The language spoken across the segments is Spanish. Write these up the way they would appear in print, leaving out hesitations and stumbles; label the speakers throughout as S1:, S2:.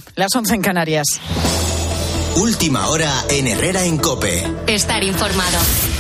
S1: las 11 en Canarias.
S2: Última hora en Herrera en COPE.
S3: Estar informado.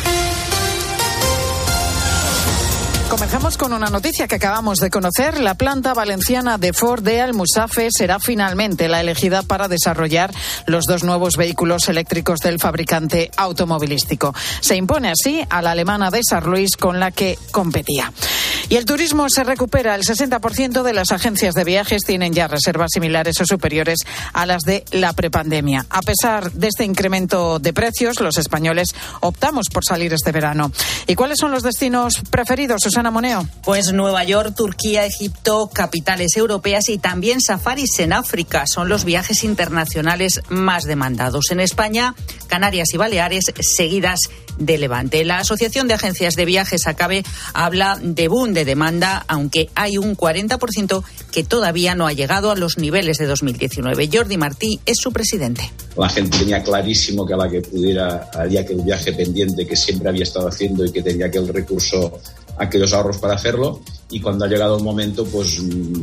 S1: Comenzamos con una noticia que acabamos de conocer. La planta valenciana de Ford de Almusafe será finalmente la elegida para desarrollar los 2 nuevos vehículos eléctricos del fabricante automovilístico. Se impone así a la alemana de Saarlouis, con la que competía. Y el turismo se recupera. El 60% de las agencias de viajes tienen ya reservas similares o superiores a las de la prepandemia. A pesar de este incremento de precios, los españoles optamos por salir este verano. ¿Y cuáles son los destinos preferidos, Susana Moneo?
S4: Pues Nueva York, Turquía, Egipto, capitales europeas y también safaris en África son los viajes internacionales más demandados. En España, Canarias y Baleares, seguidas de Levante. La Asociación de Agencias de Viajes, ACABE, habla de boom de demanda, aunque hay un 40% que todavía no ha llegado a los niveles de 2019. Jordi Martí es su presidente.
S5: La gente tenía clarísimo que a la que pudiera, haría aquel viaje pendiente que siempre había estado haciendo y que tenía aquel recurso, aquellos ahorros para hacerlo, y cuando ha llegado el momento, pues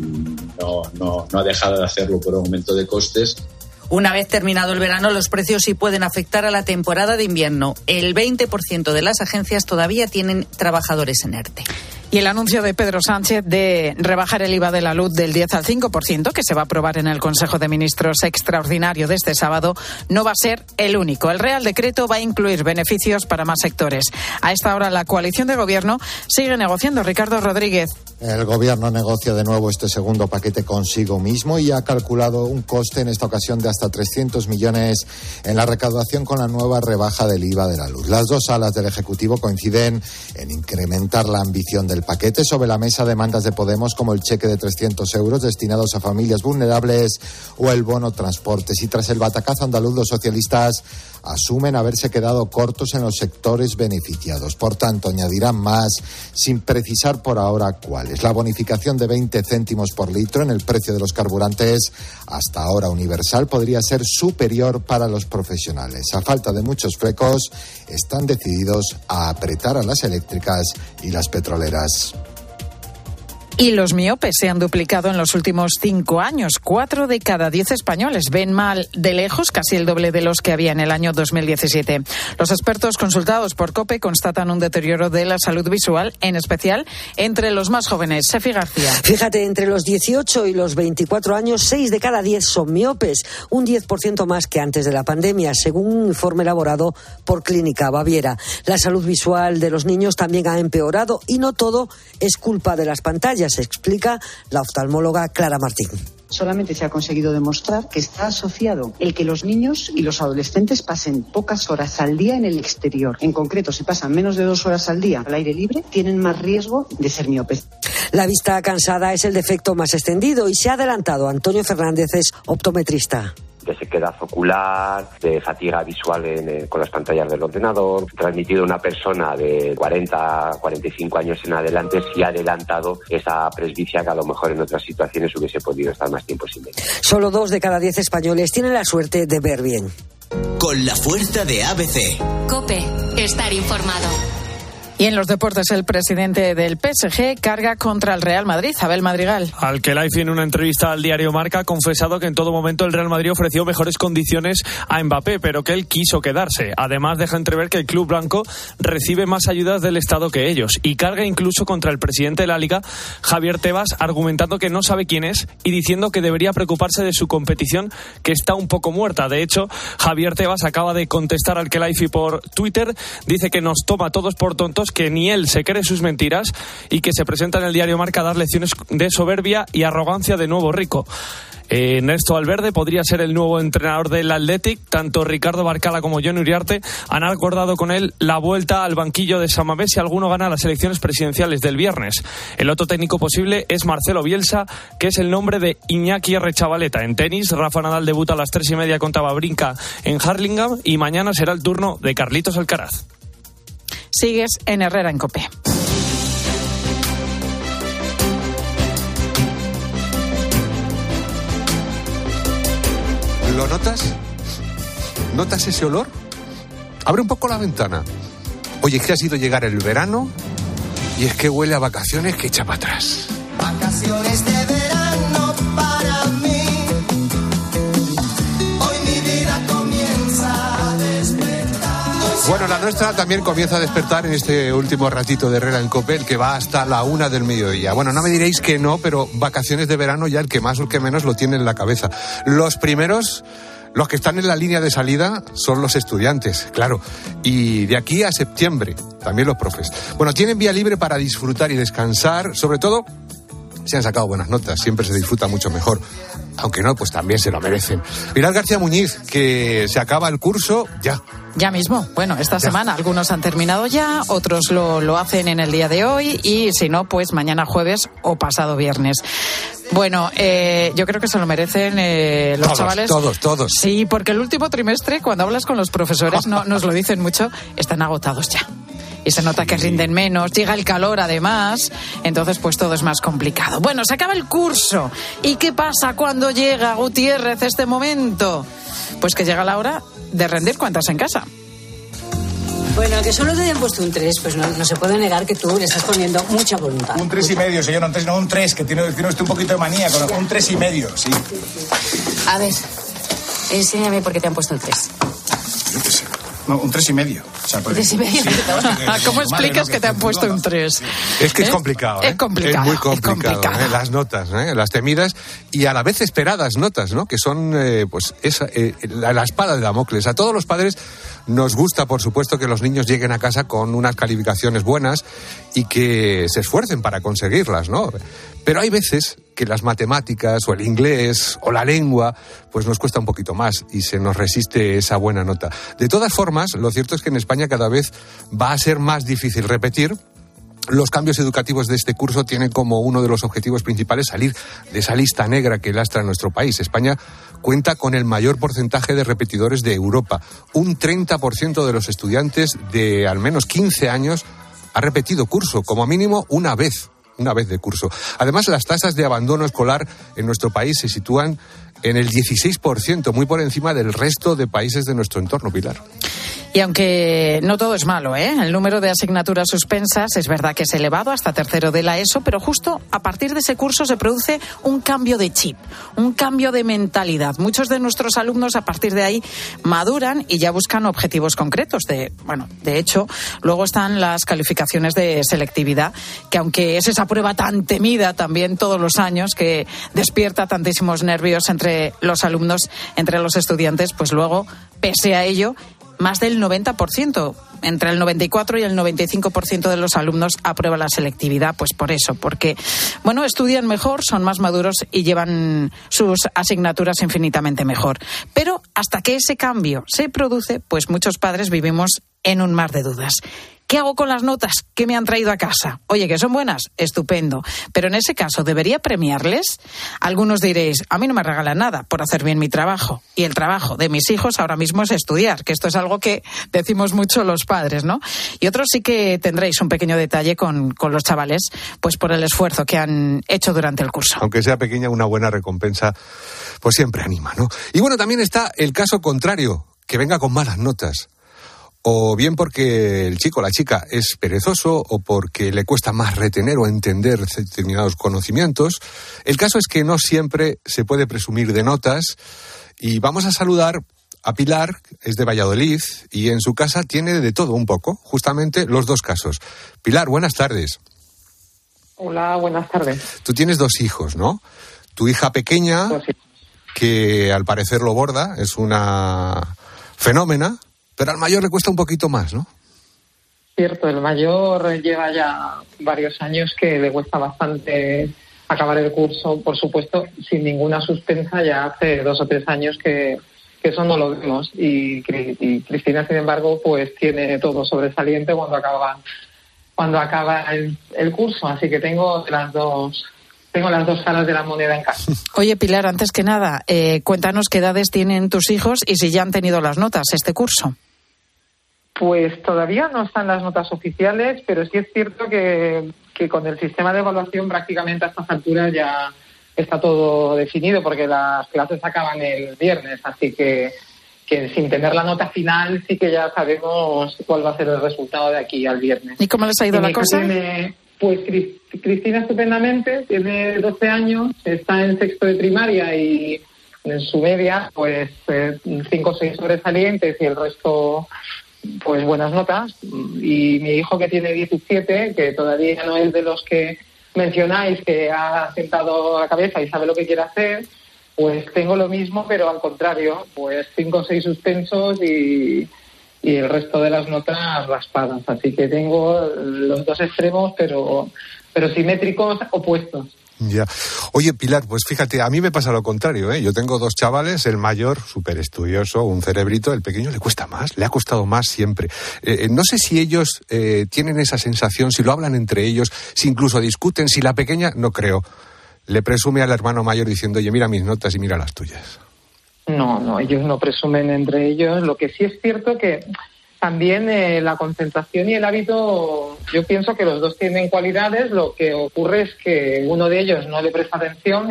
S5: no ha dejado de hacerlo por un aumento de costes.
S4: Una vez terminado el verano, los precios sí pueden afectar a la temporada de invierno. El 20% de las agencias todavía tienen trabajadores en ERTE.
S1: Y el anuncio de Pedro Sánchez de rebajar el IVA de la luz del 10 al 5%, que se va a aprobar en el Consejo de Ministros extraordinario de este sábado, no va a ser el único. El Real Decreto va a incluir beneficios para más sectores. A esta hora, la coalición de gobierno sigue negociando. Ricardo Rodríguez.
S6: El gobierno negocia de nuevo este segundo paquete consigo mismo y ha calculado un coste en esta ocasión de hasta 300 millones en la recaudación con la nueva rebaja del IVA de la luz. Las dos alas del Ejecutivo coinciden en incrementar la ambición del paquete. Sobre la mesa, demandas de Podemos como el cheque de 300 euros destinados a familias vulnerables o el bono transportes. Y tras el batacazo andaluz, los socialistas asumen haberse quedado cortos en los sectores beneficiados. Por tanto, añadirán más sin precisar por ahora cuáles. La bonificación de 20 céntimos por litro en el precio de los carburantes, hasta ahora universal, podría ser superior para los profesionales. A falta de muchos flecos, están decididos a apretar a las eléctricas y las petroleras.
S1: Y los miopes se han duplicado en los últimos 5 años. 4 de cada 10 españoles ven mal de lejos, casi el doble de los que había en el año 2017. Los expertos consultados por COPE constatan un deterioro de la salud visual, en especial entre los más jóvenes. Sefi García.
S7: Fíjate, entre los 18 y los 24 años, 6 de cada 10 son miopes, un 10% más que antes de la pandemia, según un informe elaborado por Clínica Baviera. La salud visual de los niños también ha empeorado y no todo es culpa de las pantallas, explica la oftalmóloga Clara Martín.
S8: Solamente se ha conseguido demostrar que está asociado el que los niños y los adolescentes pasen pocas horas al día en el exterior. En concreto, si pasan menos de 2 horas al día al aire libre, tienen más riesgo de ser miopes.
S7: La vista cansada es el defecto más extendido y se ha adelantado. Antonio Fernández es optometrista.
S9: De sequedad ocular, de fatiga visual con las pantallas del ordenador. Transmitido a una persona de 40, 45 años en adelante, sí ha adelantado esa presbicia que a lo mejor en otras situaciones hubiese podido estar más tiempo sin ver.
S7: Solo 2 de cada 10 españoles tienen la suerte de ver bien.
S2: Con la fuerza de ABC.
S3: COPE, estar informado.
S1: Y en los deportes, el presidente del PSG carga contra el Real Madrid, Abel Madrigal.
S10: Al-Khelaifi, en una entrevista al diario Marca, ha confesado que en todo momento el Real Madrid ofreció mejores condiciones a Mbappé, pero que él quiso quedarse. Además, deja entrever que el club blanco recibe más ayudas del Estado que ellos y carga incluso contra el presidente de la Liga, Javier Tebas, argumentando que no sabe quién es y diciendo que debería preocuparse de su competición, que está un poco muerta. De hecho, Javier Tebas acaba de contestar al Khelaifi por Twitter, dice que nos toma todos por tontos, que ni él se cree sus mentiras y que se presenta en el diario Marca a dar lecciones de soberbia y arrogancia de nuevo rico. Ernesto Valverde podría ser el nuevo entrenador del Athletic. Tanto Ricardo Barcala como Jon Uriarte han acordado con él la vuelta al banquillo de San Mamés si alguno gana las elecciones presidenciales del viernes. El otro técnico posible es Marcelo Bielsa, que es el nombre de Iñaki Errechavaleta. En tenis, Rafa Nadal debuta a las 3:30 contra Wawrinka en Hurlingham y mañana será el turno de Carlitos Alcaraz.
S1: Sigues en Herrera en COPE.
S11: ¿Lo notas? ¿Notas ese olor? Abre un poco la ventana. Oye, es que ha sido llegar el verano y es que huele a vacaciones que echa para atrás.
S12: Vacaciones de verano para mí.
S11: Bueno, la nuestra también comienza a despertar en este último ratito de Herrera en COPE, el que va hasta la 1 del mediodía. Bueno, no me diréis que no, pero vacaciones de verano ya el que más o el que menos lo tiene en la cabeza. Los primeros... Los que están en la línea de salida son los estudiantes, claro. Y de aquí a septiembre, también los profes. Bueno, tienen vía libre para disfrutar y descansar. Sobre todo, si han sacado buenas notas, siempre se disfruta mucho mejor. Aunque no, pues también se lo merecen. Pilar García Muñiz, que se acaba el curso ya.
S1: Ya mismo. Bueno, esta semana algunos han terminado ya, otros lo hacen en el día de hoy y si no, pues mañana jueves o pasado viernes. Bueno, yo creo que se lo merecen los chavales.
S11: Todos.
S1: Sí, porque el último trimestre, cuando hablas con los profesores, nos lo dicen mucho, están agotados ya. Y se nota que rinden menos, llega el calor además, entonces pues todo es más complicado. Bueno, se acaba el curso. ¿Y qué pasa cuando llega, Gutiérrez, este momento? Pues que llega la hora de rendir cuentas en casa.
S12: Bueno, que solo te hayan puesto un 3, pues no se puede negar que tú le estás poniendo mucha voluntad.
S13: Un 3,5, señor, un 3, que tiene usted un poquito de manía, con un 3,5, sí.
S12: A ver, enséñame por qué te han puesto el 3.
S13: Yo qué sé. No, un 3,5. O sea, pues,
S12: 3,5.
S1: Sí. ¿Cómo explicas que te han puesto un 3?
S11: Es que es complicado.
S1: Es complicado.
S11: Es muy complicado. Las notas, las temidas y a la vez esperadas notas, ¿no? Que son, la espada de Damocles. A todos los padres nos gusta, por supuesto, que los niños lleguen a casa con unas calificaciones buenas y que se esfuercen para conseguirlas, ¿no? Pero hay veces que las matemáticas o el inglés o la lengua pues nos cuesta un poquito más y se nos resiste esa buena nota. De todas formas, lo cierto es que en España cada vez va a ser más difícil repetir. Los cambios educativos de este curso tienen como uno de los objetivos principales salir de esa lista negra que lastra nuestro país. España cuenta con el mayor porcentaje de repetidores de Europa. Un 30% de los estudiantes de al menos 15 años ha repetido curso, como mínimo una vez de curso. Además, las tasas de abandono escolar en nuestro país se sitúan en el 16%, muy por encima del resto de países de nuestro entorno, Pilar.
S1: Y aunque no todo es malo, el número de asignaturas suspensas es verdad que es elevado hasta tercero de la ESO, pero justo a partir de ese curso se produce un cambio de chip, un cambio de mentalidad. Muchos de nuestros alumnos a partir de ahí maduran y ya buscan objetivos concretos. De hecho, luego están las calificaciones de selectividad, que aunque es esa prueba tan temida también todos los años, que despierta tantísimos nervios entre los alumnos, entre los estudiantes, pues luego, pese a ello, más del 90%, entre el 94 y el 95% de los alumnos aprueba la selectividad, pues por eso, porque, estudian mejor, son más maduros y llevan sus asignaturas infinitamente mejor. Pero hasta que ese cambio se produce, pues muchos padres vivimos en un mar de dudas. ¿Qué hago con las notas que me han traído a casa? Oye, ¿que son buenas? Estupendo. Pero en ese caso, ¿debería premiarles? Algunos diréis, a mí no me regalan nada por hacer bien mi trabajo. Y el trabajo de mis hijos ahora mismo es estudiar, que esto es algo que decimos mucho los padres, ¿no? Y otros sí que tendréis un pequeño detalle con los chavales, pues por el esfuerzo que han hecho durante el curso.
S11: Aunque sea pequeña, una buena recompensa, pues siempre anima, ¿no? Y bueno, también está el caso contrario, que venga con malas notas. O bien porque el chico o la chica es perezoso o porque le cuesta más retener o entender determinados conocimientos. El caso es que no siempre se puede presumir de notas y vamos a saludar a Pilar, es de Valladolid y en su casa tiene de todo un poco, justamente los dos casos. Pilar, buenas tardes.
S14: Hola, buenas tardes.
S11: Tú tienes 2 hijos, ¿no? Tu hija pequeña,
S14: pues sí,
S11: que al parecer lo borda, es una fenómena. Pero al mayor le cuesta un poquito más, ¿no?
S14: Cierto, el mayor lleva ya varios años que le cuesta bastante acabar el curso, por supuesto, sin ninguna suspensa. Ya hace 2 o 3 años que eso no lo vemos. Y Cristina, sin embargo, pues tiene todo sobresaliente cuando acaba el curso. Así que tengo las dos caras de la moneda en casa.
S1: Oye, Pilar, antes que nada, cuéntanos qué edades tienen tus hijos y si ya han tenido las notas este curso.
S14: Pues todavía no están las notas oficiales, pero sí es cierto que con el sistema de evaluación prácticamente a estas alturas ya está todo definido, porque las clases acaban el viernes, así que sin tener la nota final sí que ya sabemos cuál va a ser el resultado de aquí al viernes.
S1: ¿Y cómo les ha ido la cosa?
S14: Pues Cristina estupendamente, tiene 12 años, está en 6º de primaria y en su media pues 5 o 6 sobresalientes y el resto pues buenas notas. Y mi hijo, que tiene 17, que todavía no es de los que mencionáis, que ha sentado la cabeza y sabe lo que quiere hacer, pues tengo lo mismo, pero al contrario, pues 5 o 6 suspensos y el resto de las notas raspadas. Así que tengo los dos extremos, pero simétricos, opuestos.
S11: Ya. Oye, Pilar, pues fíjate, a mí me pasa lo contrario, ¿eh? Yo tengo 2 chavales, el mayor, súper estudioso, un cerebrito, el pequeño le cuesta más, le ha costado más siempre. No sé si ellos tienen esa sensación, si lo hablan entre ellos, si incluso discuten, si la pequeña, no creo, le presume al hermano mayor diciendo, oye, mira mis notas y mira las tuyas.
S14: No, ellos no presumen entre ellos. Lo que sí es cierto que también la concentración y el hábito, yo pienso que los dos tienen cualidades. Lo que ocurre es que uno de ellos no le presta atención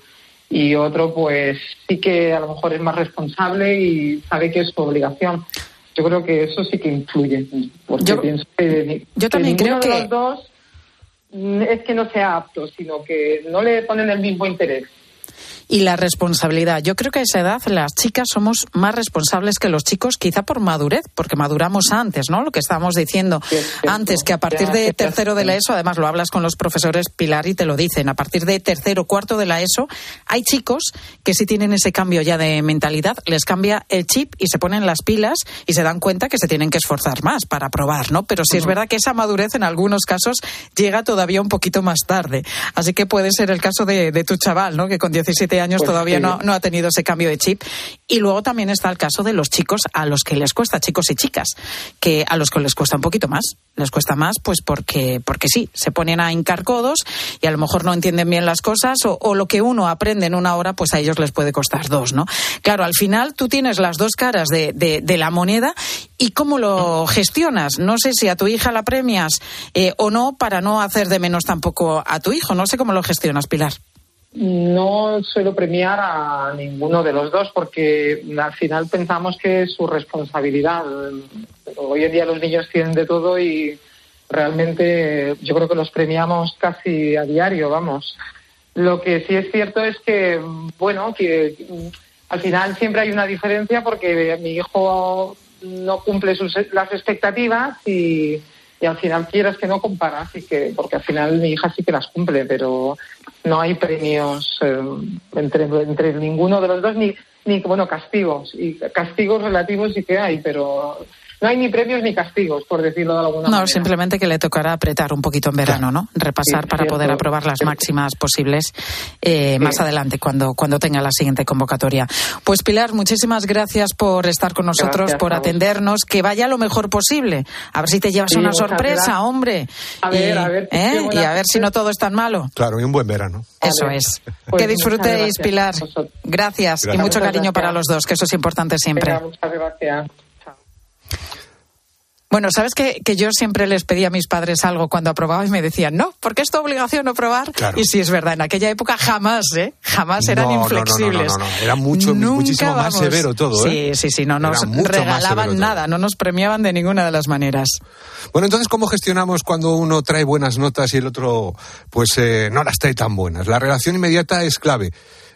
S14: y otro pues sí que a lo mejor es más responsable y sabe que es su obligación. Yo creo que eso sí que influye, porque pienso que
S1: yo también creo que
S14: los dos es que no sea apto, sino que no le ponen el mismo interés.
S1: Y la responsabilidad. Yo creo que a esa edad las chicas somos más responsables que los chicos, quizá por madurez, porque maduramos antes, ¿no? Lo que estábamos diciendo antes, que a partir de tercero de la ESO, además lo hablas con los profesores, Pilar, y te lo dicen, a partir de tercero, cuarto de la ESO, hay chicos que sí tienen ese cambio ya de mentalidad, les cambia el chip y se ponen las pilas y se dan cuenta que se tienen que esforzar más para probar, ¿no? Pero sí es verdad que esa madurez en algunos casos llega todavía un poquito más tarde. Así que puede ser el caso de tu chaval, ¿no? Que con 17 años pues todavía no ha tenido ese cambio de chip. Y luego también está el caso de los chicos a los que les cuesta, chicos y chicas, que a los que les cuesta un poquito más. Les cuesta más pues porque sí, se ponen a hincar codos y a lo mejor no entienden bien las cosas o lo que uno aprende en una hora pues a ellos les puede costar 2, ¿no? Claro, al final tú tienes las dos caras de la moneda y cómo lo gestionas. No sé si a tu hija la premias o no, para no hacer de menos tampoco a tu hijo. No sé cómo lo gestionas, Pilar.
S14: No suelo premiar a ninguno de los dos porque al final pensamos que es su responsabilidad. Hoy en día los niños tienen de todo y realmente yo creo que los premiamos casi a diario, vamos. Lo que sí es cierto es que, bueno, que al final siempre hay una diferencia porque mi hijo no cumple las expectativas y al final quieras que no comparas, porque al final mi hija sí que las cumple, pero no hay premios entre ninguno de los dos, ni castigos. Y castigos relativos sí que hay, pero no hay ni premios ni castigos, por decirlo de alguna manera.
S1: No, simplemente que le tocará apretar un poquito en verano, ¿no? Repasar para poder aprobar las máximas posibles más adelante, cuando tenga la siguiente convocatoria. Pues Pilar, muchísimas gracias por estar con nosotros, por atendernos. Que vaya lo mejor posible. A ver si te llevas una sorpresa, hombre.
S14: A ver.
S1: Y a ver si no todo es tan malo.
S11: Claro, y un buen verano.
S1: Eso es. Pues que disfrutéis, Pilar. Gracias. Y mucho cariño para los dos, que eso es importante siempre.
S14: Venga, muchas gracias.
S1: Bueno, ¿sabes que yo siempre les pedía a mis padres algo cuando aprobaba y me decían, no, porque es tu obligación aprobar? Claro. Y sí, es verdad, en aquella época jamás eran inflexibles.
S11: No. Era muchísimo más severo todo,
S1: ¿eh? Sí, no nos regalaban nada, no nos premiaban de ninguna de las maneras.
S11: Bueno, entonces, ¿cómo gestionamos cuando uno trae buenas notas y el otro, pues, no las trae tan buenas? La relación inmediata es clave.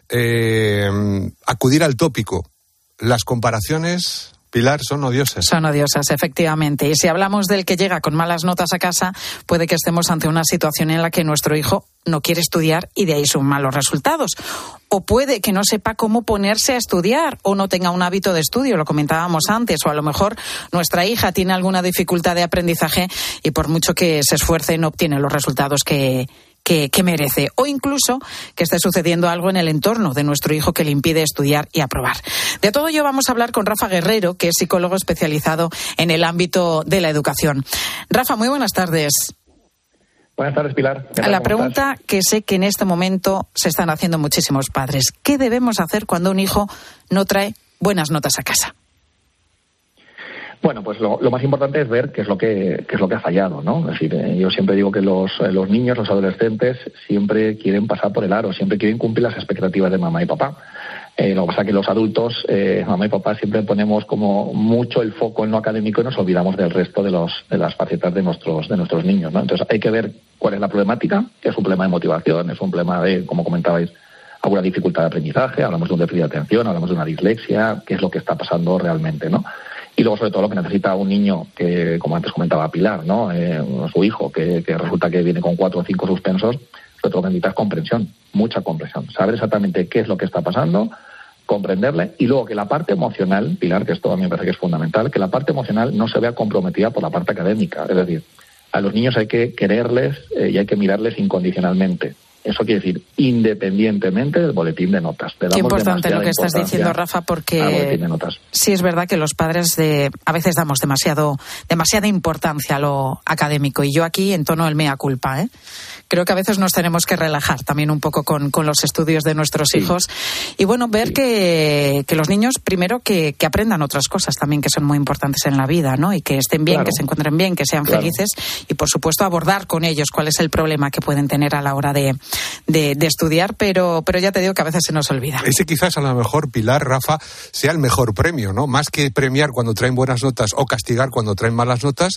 S11: Acudir al tópico. Las comparaciones, Pilar, son odiosas.
S1: Son odiosas, efectivamente. Y si hablamos del que llega con malas notas a casa, puede que estemos ante una situación en la que nuestro hijo no quiere estudiar y de ahí sus malos resultados. O puede que no sepa cómo ponerse a estudiar o no tenga un hábito de estudio, lo comentábamos antes, o a lo mejor nuestra hija tiene alguna dificultad de aprendizaje y por mucho que se esfuerce no obtiene los resultados que merece, o incluso que esté sucediendo algo en el entorno de nuestro hijo que le impide estudiar y aprobar. De todo ello vamos a hablar con Rafa Guerrero, que es psicólogo especializado en el ámbito de la educación. Rafa, muy buenas tardes.
S15: Buenas tardes, Pilar.
S1: La pregunta que sé que en este momento se están haciendo muchísimos padres: ¿qué debemos hacer cuando un hijo no trae buenas notas a casa?
S15: Bueno, pues lo más importante es ver qué es lo que ha fallado, ¿no? Es decir, yo siempre digo que los niños, los adolescentes, siempre quieren pasar por el aro, siempre quieren cumplir las expectativas de mamá y papá. Lo que pasa es que los adultos, mamá y papá, siempre ponemos como mucho el foco en lo académico y nos olvidamos del resto de las facetas de nuestros niños, ¿no? Entonces hay que ver cuál es la problemática, que es un problema de motivación, es un problema de, como comentabais, alguna dificultad de aprendizaje, hablamos de un déficit de atención, hablamos de una dislexia, qué es lo que está pasando realmente, ¿no? Y luego, sobre todo, lo que necesita un niño que, como antes comentaba Pilar, ¿no? Su hijo, que resulta que viene con 4 o 5 suspensos, sobre todo necesita comprensión, mucha comprensión. Saber exactamente qué es lo que está pasando, comprenderle, y luego que la parte emocional, Pilar, que esto a mí me parece que es fundamental, que la parte emocional no se vea comprometida por la parte académica. Es decir, a los niños hay que quererles y hay que mirarles incondicionalmente. Eso quiere decir, independientemente del boletín de notas.
S1: Qué importante lo que estás diciendo, Rafa, porque sí es verdad que los padres a veces damos demasiada importancia a lo académico. Y yo aquí entono el mea culpa, ¿eh? Creo que a veces nos tenemos que relajar también un poco con los estudios de nuestros hijos. Y bueno, ver que los niños, primero, que aprendan otras cosas también que son muy importantes en la vida, ¿no? Y que estén bien, que se encuentren bien, que sean felices. Y, por supuesto, abordar con ellos cuál es el problema que pueden tener a la hora de estudiar, pero ya te digo que a veces se nos olvida.
S11: Ese quizás a lo mejor, Pilar, Rafa, sea el mejor premio, ¿no? Más que premiar cuando traen buenas notas o castigar cuando traen malas notas,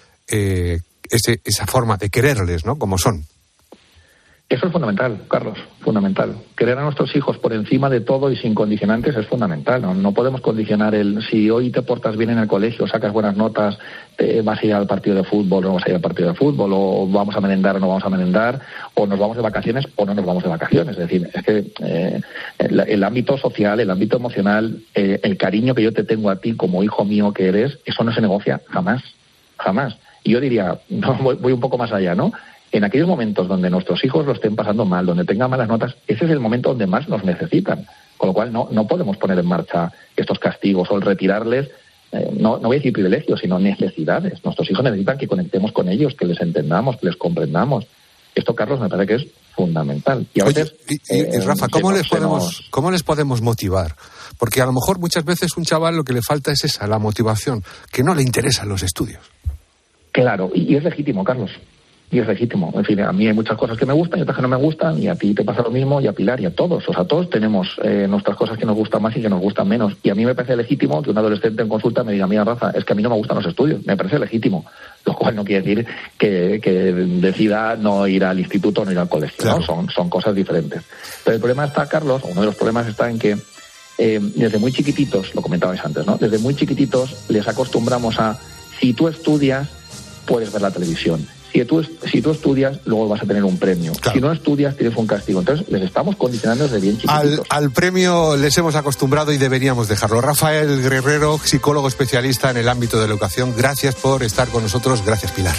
S11: esa forma de quererles, ¿no? Como son.
S15: Eso es fundamental, Carlos, fundamental. Querer a nuestros hijos por encima de todo y sin condicionantes es fundamental. No podemos condicionar si hoy te portas bien en el colegio, sacas buenas notas, vas a ir al partido de fútbol o no vas a ir al partido de fútbol, o vamos a merendar o no vamos a merendar, o nos vamos de vacaciones o no nos vamos de vacaciones. Es decir, es que el ámbito social, el ámbito emocional, el cariño que yo te tengo a ti como hijo mío que eres, eso no se negocia jamás, jamás. Y yo diría, voy un poco más allá, ¿no? En aquellos momentos donde nuestros hijos lo estén pasando mal, donde tengan malas notas, ese es el momento donde más nos necesitan. Con lo cual no podemos poner en marcha estos castigos o el retirarles, no voy a decir privilegios, sino necesidades. Nuestros hijos necesitan que conectemos con ellos, que les entendamos, que les comprendamos. Esto, Carlos, me parece que es fundamental. Y a veces,
S11: Rafa, ¿cómo les podemos motivar? Porque a lo mejor muchas veces un chaval lo que le falta es la motivación, que no le interesan los estudios.
S15: Claro, y es legítimo, Carlos. Y es legítimo. En fin, a mí hay muchas cosas que me gustan y otras que no me gustan, y a ti te pasa lo mismo, y a Pilar, y a todos. O sea, todos tenemos nuestras cosas que nos gustan más y que nos gustan menos. Y a mí me parece legítimo que un adolescente en consulta me diga, mira, Rafa, es que a mí no me gustan los estudios. Me parece legítimo. Lo cual no quiere decir que decida no ir al instituto o no ir al colegio. Claro. ¿No? Son cosas diferentes. Pero el problema está, Carlos, uno de los problemas está en que desde muy chiquititos, lo comentabais antes, ¿no? Desde muy chiquititos les acostumbramos a, si tú estudias, puedes ver la televisión. Si tú estudias, luego vas a tener un premio. Claro. Si no estudias, tienes un castigo. Entonces, les estamos condicionando desde bien chiquititos.
S11: Al premio les hemos acostumbrado y deberíamos dejarlo. Rafael Guerrero, psicólogo especialista en el ámbito de la educación, gracias por estar con nosotros. Gracias, Pilar.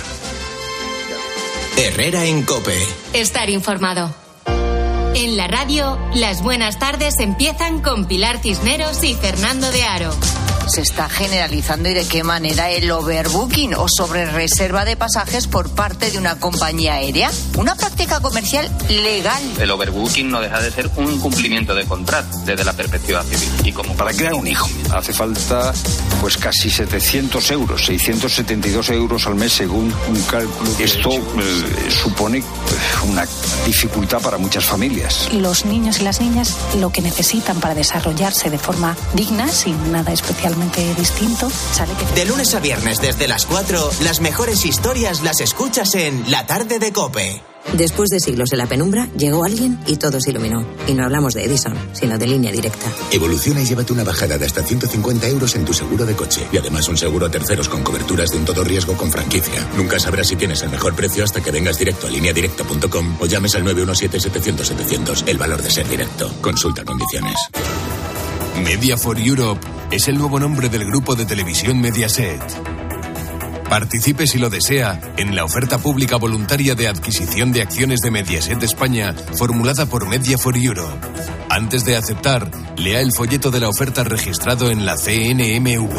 S2: Herrera en COPE.
S3: Estar informado. En la radio, las buenas tardes empiezan con Pilar Cisneros y Fernando de Aro.
S16: Se está generalizando, y de qué manera, el overbooking o sobrereserva de pasajes por parte de una compañía aérea, una práctica comercial legal.
S17: El overbooking no deja de ser un incumplimiento de contrato desde la perspectiva civil. Y como para crear un hijo hace falta pues casi 700 euros, 672 euros al mes según un cálculo. Esto supone una dificultad para muchas familias.
S18: Los niños y las niñas lo que necesitan para desarrollarse de forma digna, sin nada especialmente distinto.
S2: De lunes a viernes desde las 4, las mejores historias las escuchas en La Tarde de COPE.
S19: Después de siglos en la penumbra, llegó alguien y todo se iluminó. Y no hablamos de Edison, sino de Línea Directa.
S20: Evoluciona y llévate una bajada de hasta 150 euros en tu seguro de coche. Y además un seguro a terceros con coberturas de un todo riesgo con franquicia. Nunca sabrás si tienes el mejor precio hasta que vengas directo a lineadirecta.com o llames al 917-700-700. El valor de ser directo. Consulta condiciones.
S21: Media for Europe es el nuevo nombre del grupo de televisión Mediaset. Participe, si lo desea, en la oferta pública voluntaria de adquisición de acciones de Mediaset España, formulada por Media for Europe. Antes de aceptar, lea el folleto de la oferta registrado en la CNMV.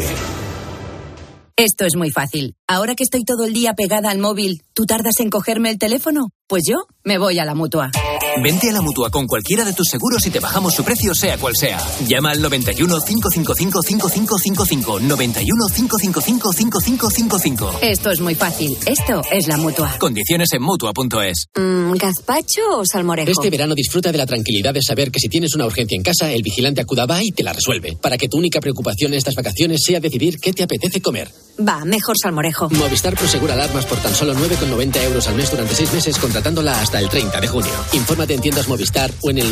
S22: Esto es muy fácil. Ahora que estoy todo el día pegada al móvil, ¿tú tardas en cogerme el teléfono? Pues yo me voy a la Mutua.
S23: Vente a la Mutua con cualquiera de tus seguros y te bajamos su precio, sea cual sea. Llama al 91 555 5555. 91 555 5555.
S22: Esto es muy fácil. Esto es la Mutua.
S23: Condiciones en Mutua.es.
S22: ¿Gazpacho o salmorejo?
S24: Este verano disfruta de la tranquilidad de saber que si tienes una urgencia en casa, el vigilante Acudaba y te la resuelve. Para que tu única preocupación en estas vacaciones sea decidir qué te apetece comer.
S22: Va, mejor salmorejo.
S24: Movistar Prosegura alarmas por tan solo 9,90 euros al mes durante 6 meses, contratándola hasta el 30 de junio. Infórmate en tiendas Movistar o en el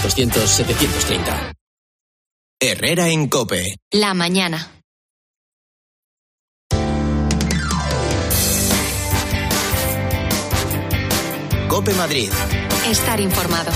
S24: 900-200-730.
S2: Herrera en COPE.
S3: La mañana.
S2: COPE Madrid.
S3: Estar informado.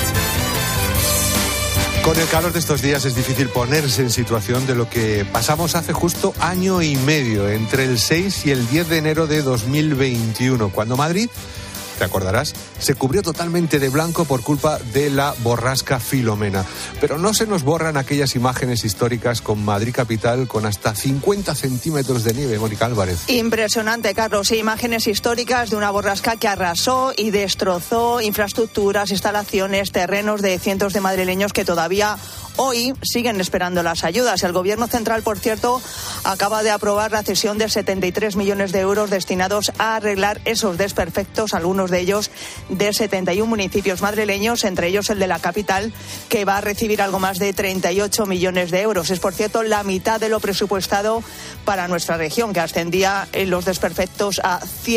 S11: Con el calor de estos días es difícil ponerse en situación de lo que pasamos hace justo año y medio, entre el 6 y el 10 de enero de 2021, cuando Madrid, te acordarás, se cubrió totalmente de blanco por culpa de la borrasca Filomena. Pero no se nos borran aquellas imágenes históricas con Madrid capital con hasta 50 centímetros de nieve, Mónica Álvarez.
S4: Impresionante, Carlos. Imágenes históricas de una borrasca que arrasó y destrozó infraestructuras, instalaciones, terrenos de cientos de madrileños que todavía hoy siguen esperando las ayudas. El Gobierno central, por cierto, acaba de aprobar la cesión de 73 millones de euros destinados a arreglar esos desperfectos, algunos de ellos de 71 municipios madrileños, entre ellos el de la capital, que va a recibir algo más de 38 millones de euros. Es, por cierto, la mitad de lo presupuestado para nuestra región, que ascendía en los desperfectos a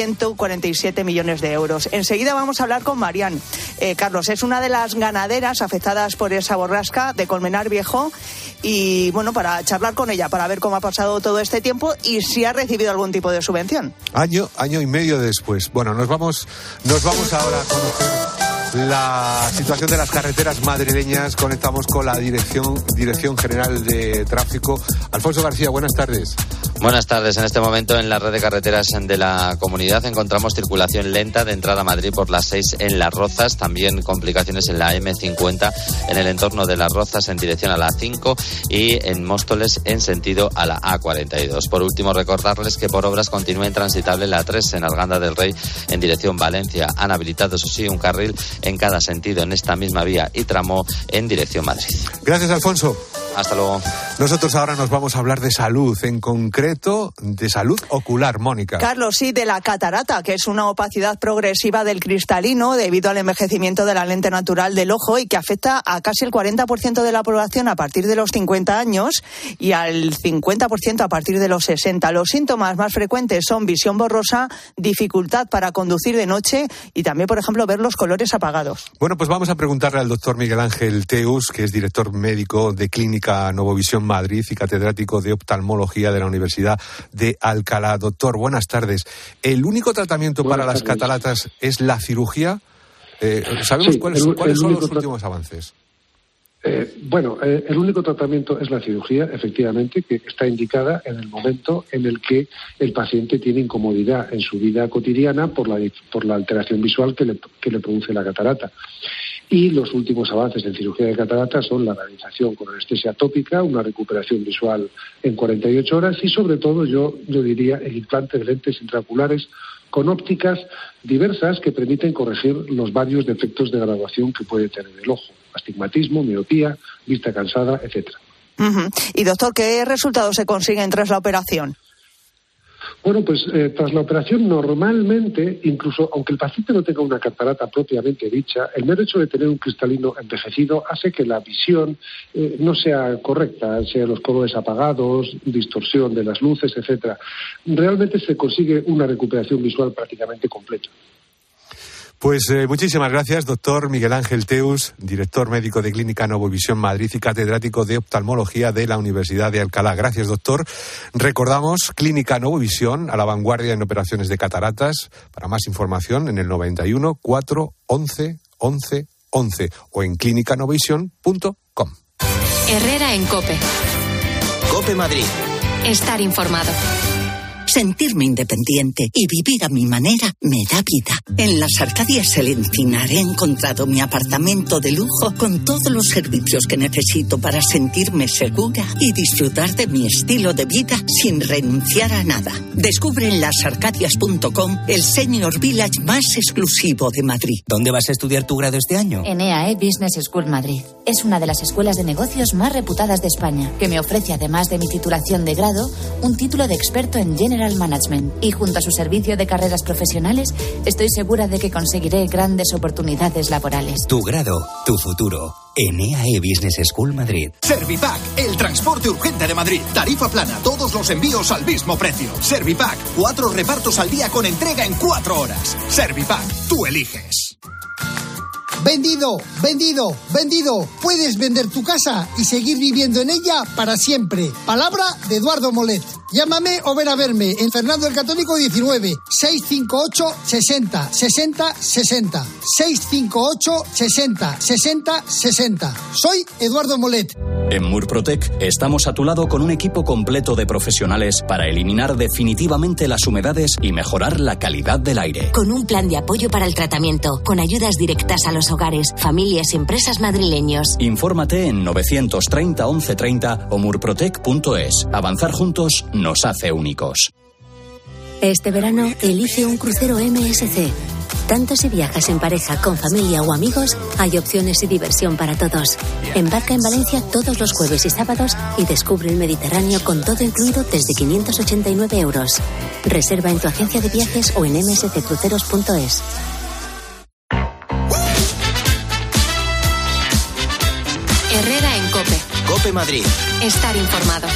S4: 147 millones de euros. Enseguida vamos a hablar con Marian. Carlos, es una de las ganaderas afectadas por esa borrasca de Colmenar Viejo, y bueno, para charlar con ella, para ver cómo ha pasado todo este tiempo y si ha recibido algún tipo de subvención. Año y medio después. Bueno, nos vamos ahora a conocer la situación de las carreteras madrileñas. Conectamos con la Dirección General de Tráfico. Alfonso García, buenas tardes.
S5: Buenas tardes. En este momento en la red de carreteras de la comunidad encontramos circulación lenta de entrada a Madrid por las 6 en Las Rozas, también complicaciones en la M50 en el entorno de Las Rozas en dirección a la 5 y en Móstoles en sentido a la A42. Por último, recordarles que por obras continúa intransitable la 3 en Arganda del Rey en dirección Valencia. Han habilitado, eso sí, un carril en cada sentido en esta misma vía y tramo en dirección Madrid.
S11: Gracias, Alfonso.
S5: Hasta luego.
S11: Nosotros ahora nos vamos a hablar de salud, en concreto de salud ocular, Mónica.
S4: Carlos, sí, de la catarata, que es una opacidad progresiva del cristalino debido al envejecimiento de la lente natural del ojo y que afecta a casi el 40% de la población a partir de los 50 años y al 50% a partir de los 60. Los síntomas más frecuentes son visión borrosa, dificultad para conducir de noche y también, por ejemplo, ver los colores apagados.
S11: Bueno, pues vamos a preguntarle al doctor Miguel Ángel Teus, que es director médico de Clínica Novovisión Madrid y catedrático de oftalmología de la Universidad de Alcalá. Doctor, buenas tardes. ¿El único tratamiento para las cataratas es la cirugía? ¿Sabemos cuáles son los últimos avances?
S6: El único tratamiento es la cirugía, efectivamente, que está indicada en el momento en el que el paciente tiene incomodidad en su vida cotidiana por la alteración visual que le produce la catarata. Y los últimos avances en cirugía de catarata son la realización con anestesia tópica, una recuperación visual en 48 horas y, sobre todo, yo diría, el implante de lentes intraoculares con ópticas diversas que permiten corregir los varios defectos de graduación que puede tener el ojo: astigmatismo, miopía, vista cansada, etcétera.
S4: Uh-huh. Y, doctor, ¿qué resultados se consiguen tras la operación?
S6: Bueno, pues tras la operación normalmente, incluso aunque el paciente no tenga una catarata propiamente dicha, el mero hecho de tener un cristalino envejecido hace que la visión no sea correcta, sean los colores apagados, distorsión de las luces, etcétera. Realmente se consigue una recuperación visual prácticamente completa.
S11: Pues muchísimas gracias, doctor Miguel Ángel Teus, director médico de Clínica Novovisión Madrid y catedrático de oftalmología de la Universidad de Alcalá. Gracias, doctor. Recordamos, Clínica Novovisión, a la vanguardia en operaciones de cataratas. Para más información, en el 91 4 11 11 11 o en clinicanovovisión.com.
S3: Herrera en COPE.
S2: COPE Madrid.
S3: Estar informado.
S8: Sentirme independiente y vivir a mi manera me da vida. En las Arcadias El Encinar he encontrado mi apartamento de lujo con todos los servicios que necesito para sentirme segura y disfrutar de mi estilo de vida sin renunciar a nada. Descubre en lasarcadias.com el Senior Village más exclusivo de Madrid.
S25: ¿Dónde vas a estudiar tu grado este año?
S26: En EAE Business School Madrid. Es una de las escuelas de negocios más reputadas de España, que me ofrece, además de mi titulación de grado, un título de experto en General Management, y junto a su servicio de carreras profesionales estoy segura de que conseguiré grandes oportunidades laborales.
S25: Tu grado, tu futuro. En EAE Business School Madrid.
S27: Servipack, el transporte urgente de Madrid. Tarifa plana, todos los envíos al mismo precio. Servipack, 4 repartos al día con entrega en 4 horas. Servipack, tú eliges.
S28: ¡Vendido! ¡Vendido! ¡Vendido! Puedes vender tu casa y seguir viviendo en ella para siempre. Palabra de Eduardo Molet. Llámame o ven a verme en Fernando el Católico 19 658 60 60 60 658 60 60 60. Soy Eduardo Molet.
S1: En Murprotec estamos a tu lado con un equipo completo de profesionales para eliminar definitivamente las humedades y mejorar la calidad del aire.
S7: Con un plan de apoyo para el tratamiento, con ayudas directas a los hogares, familias y empresas madrileños.
S1: Infórmate en 930 1130 o murprotec.es. Avanzar juntos nos hace únicos.
S7: Este verano, elige un crucero MSC. Tanto si viajas en pareja, con familia o amigos, hay opciones y diversión para todos. Embarca en Valencia todos los jueves y sábados y descubre el Mediterráneo con todo incluido desde 589 euros. Reserva en tu agencia de viajes o en msccruceros.es.
S3: Herrera en COPE.
S2: COPE Madrid.
S3: Estar informado.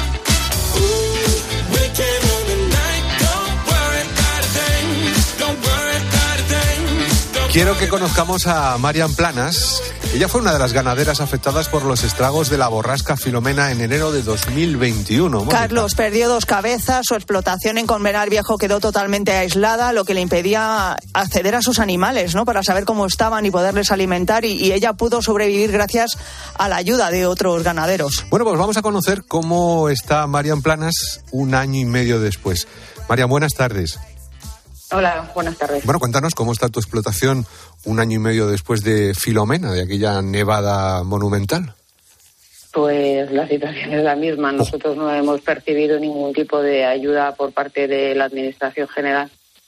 S11: Quiero que conozcamos a Marian Planas. Ella fue una de las ganaderas afectadas por los estragos de la borrasca Filomena en enero de 2021. Mónica.
S4: Carlos perdió 2 cabezas, su explotación en Colmenar Viejo quedó totalmente aislada, lo que le impedía acceder a sus animales, ¿no? Para saber cómo estaban y poderles alimentar, y ella pudo sobrevivir gracias a la ayuda de otros ganaderos.
S11: Bueno, pues vamos a conocer cómo está Marian Planas un año y medio después. Marian, buenas tardes.
S9: Hola, buenas tardes.
S11: Bueno, cuéntanos cómo está tu explotación un año y medio después de Filomena, de aquella nevada monumental.
S9: Pues la situación es la misma. Nosotros no hemos percibido ningún tipo de ayuda por parte de la Administración General.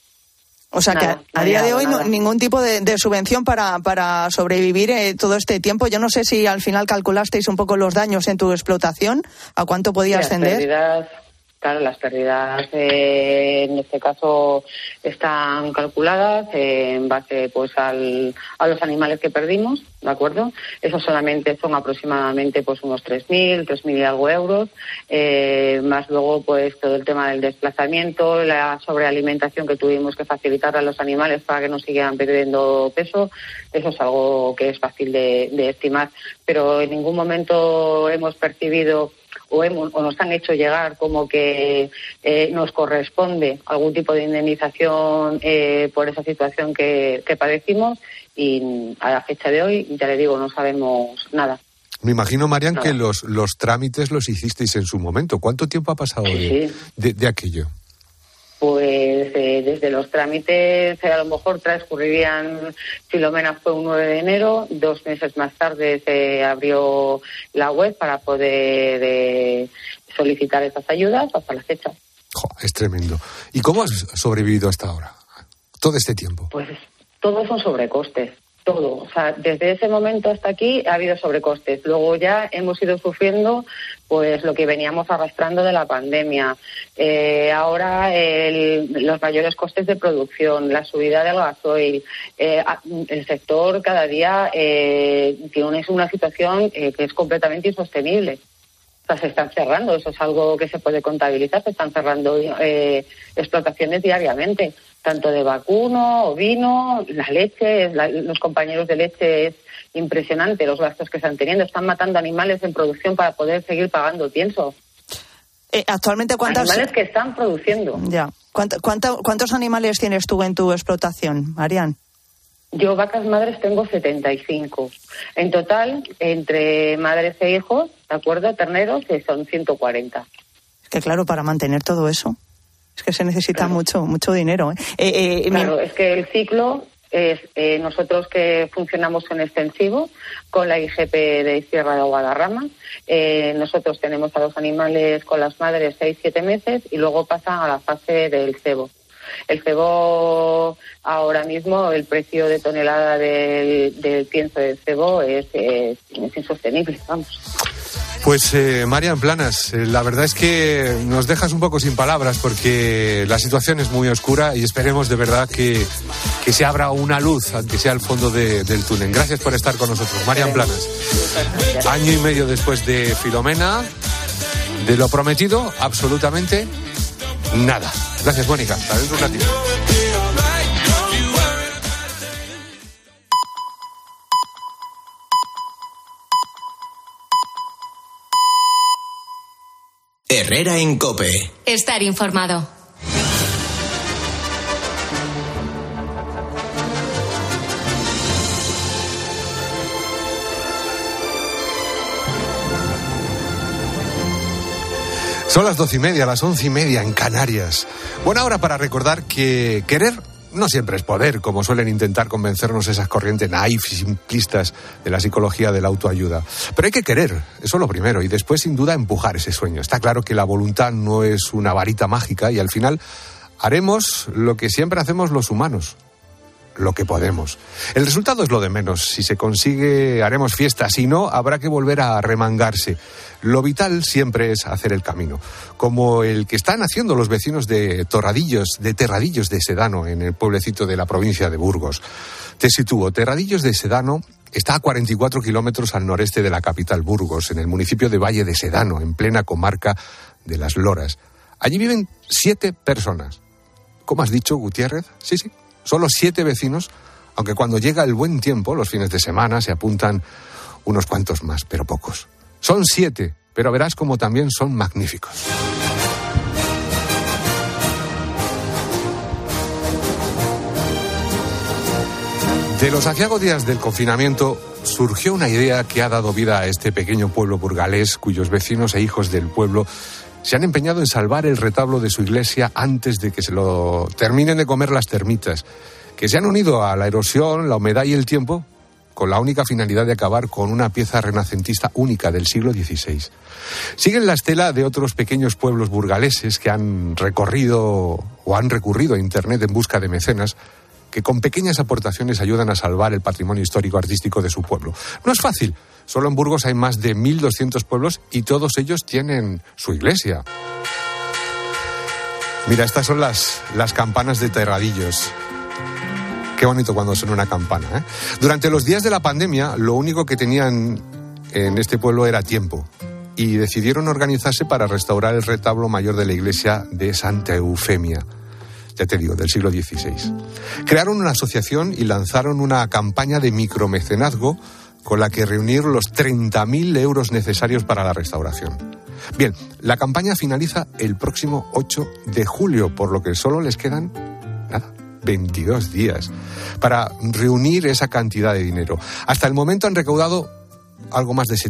S4: O sea nada, que a día de hoy ningún tipo de subvención para sobrevivir todo este tiempo. Yo no sé si al final calculasteis un poco los daños en tu explotación, a cuánto podía ascender.
S9: Claro, las pérdidas en este caso están calculadas en base pues a los animales que perdimos, ¿de acuerdo? Eso solamente son aproximadamente pues unos 3.000 y algo euros, más luego pues todo el tema del desplazamiento, la sobrealimentación que tuvimos que facilitar a los animales para que no siguieran perdiendo peso. Eso es algo que es fácil de estimar, pero en ningún momento hemos percibido o nos han hecho llegar como que nos corresponde algún tipo de indemnización por esa situación que padecimos, y a la fecha de hoy, ya le digo, no sabemos nada.
S11: Me imagino, Marian, que los trámites los hicisteis en su momento. ¿Cuánto tiempo ha pasado de aquello? Pues
S9: desde los trámites a lo mejor transcurrirían, Filomena fue un 9 de enero, 2 meses más tarde se abrió la web para poder solicitar esas ayudas hasta la fecha.
S11: Es tremendo. ¿Y cómo has sobrevivido hasta ahora, todo este tiempo?
S9: Pues todos son sobrecostes. Todo, o sea, desde ese momento hasta aquí ha habido sobrecostes. Luego ya hemos ido sufriendo pues lo que veníamos arrastrando de la pandemia. Ahora los mayores costes de producción, la subida del gasoil, el sector cada día tiene una situación que es completamente insostenible. O sea, se están cerrando, eso es algo que se puede contabilizar, se están cerrando explotaciones diariamente, tanto de vacuno, ovino, la leche, los compañeros de leche, es impresionante los gastos que están teniendo, están matando animales en producción para poder seguir pagando pienso.
S4: Actualmente, ¿cuántos
S9: animales que están produciendo?
S4: Ya. ¿Cuántos animales tienes tú en tu explotación, Marian?
S9: Yo vacas madres tengo 75. En total, entre madres e hijos, ¿de acuerdo? Terneros, que son 140.
S4: Es que claro, para mantener todo eso, es que se necesita mucho dinero.
S9: Claro, es que el ciclo es, nosotros que funcionamos en extensivo, con la IGP de Sierra de Guadarrama, nosotros tenemos a los animales con las madres 6-7 meses y luego pasan a la fase del cebo. El cebo, ahora mismo, el precio de tonelada del pienso del cebo es insostenible, vamos.
S11: Pues Marian Planas, la verdad es que nos dejas un poco sin palabras porque la situación es muy oscura y esperemos de verdad que se abra una luz, aunque sea al fondo del túnel. Gracias por estar con nosotros, Marian Planas. Año y medio después de Filomena, de lo prometido, absolutamente nada. Gracias, Mónica. Hasta dentro de un ratito.
S2: Herrera en COPE.
S3: Estar informado.
S11: Son las 12:30, las 11:30 en Canarias. Buena hora para recordar que querer no siempre es poder, como suelen intentar convencernos esas corrientes naif y simplistas de la psicología de la autoayuda. Pero hay que querer, eso es lo primero, y después sin duda empujar ese sueño. Está claro que la voluntad no es una varita mágica y al final haremos lo que siempre hacemos los humanos, lo que podemos. El resultado es lo de menos. Si se consigue, haremos fiesta. Si no, habrá que volver a remangarse. Lo vital siempre es hacer el camino, como el que están haciendo los vecinos de Terradillos de Sedano, en el pueblecito de la provincia de Burgos. Te sitúo. Terradillos de Sedano está a 44 kilómetros al noreste de la capital Burgos, en el municipio de Valle de Sedano, en plena comarca de Las Loras. Allí viven 7 personas. ¿Cómo has dicho, Gutiérrez? Sí. Solo 7 vecinos, aunque cuando llega el buen tiempo, los fines de semana, se apuntan unos cuantos más, pero pocos. Son 7, pero verás como también son magníficos. De los aciagos días del confinamiento surgió una idea que ha dado vida a este pequeño pueblo burgalés, cuyos vecinos e hijos del pueblo se han empeñado en salvar el retablo de su iglesia antes de que se lo terminen de comer las termitas, que se han unido a la erosión, la humedad y el tiempo con la única finalidad de acabar con una pieza renacentista única del siglo XVI. Siguen la estela de otros pequeños pueblos burgaleses que han recurrido a Internet en busca de mecenas que con pequeñas aportaciones ayudan a salvar el patrimonio histórico-artístico de su pueblo. No es fácil. Solo en Burgos hay más de 1.200 pueblos y todos ellos tienen su iglesia. Mira, estas son las campanas de Terradillos. Qué bonito cuando suena una campana, ¿eh? Durante los días de la pandemia, lo único que tenían en este pueblo era tiempo. Y decidieron organizarse para restaurar el retablo mayor de la iglesia de Santa Eufemia. Ya te digo, del siglo XVI. Crearon una asociación y lanzaron una campaña de micromecenazgo con la que reunir los 30.000 euros necesarios para la restauración. Bien, la campaña finaliza el próximo 8 de julio, por lo que solo les quedan, 22 días para reunir esa cantidad de dinero. Hasta el momento han recaudado algo más de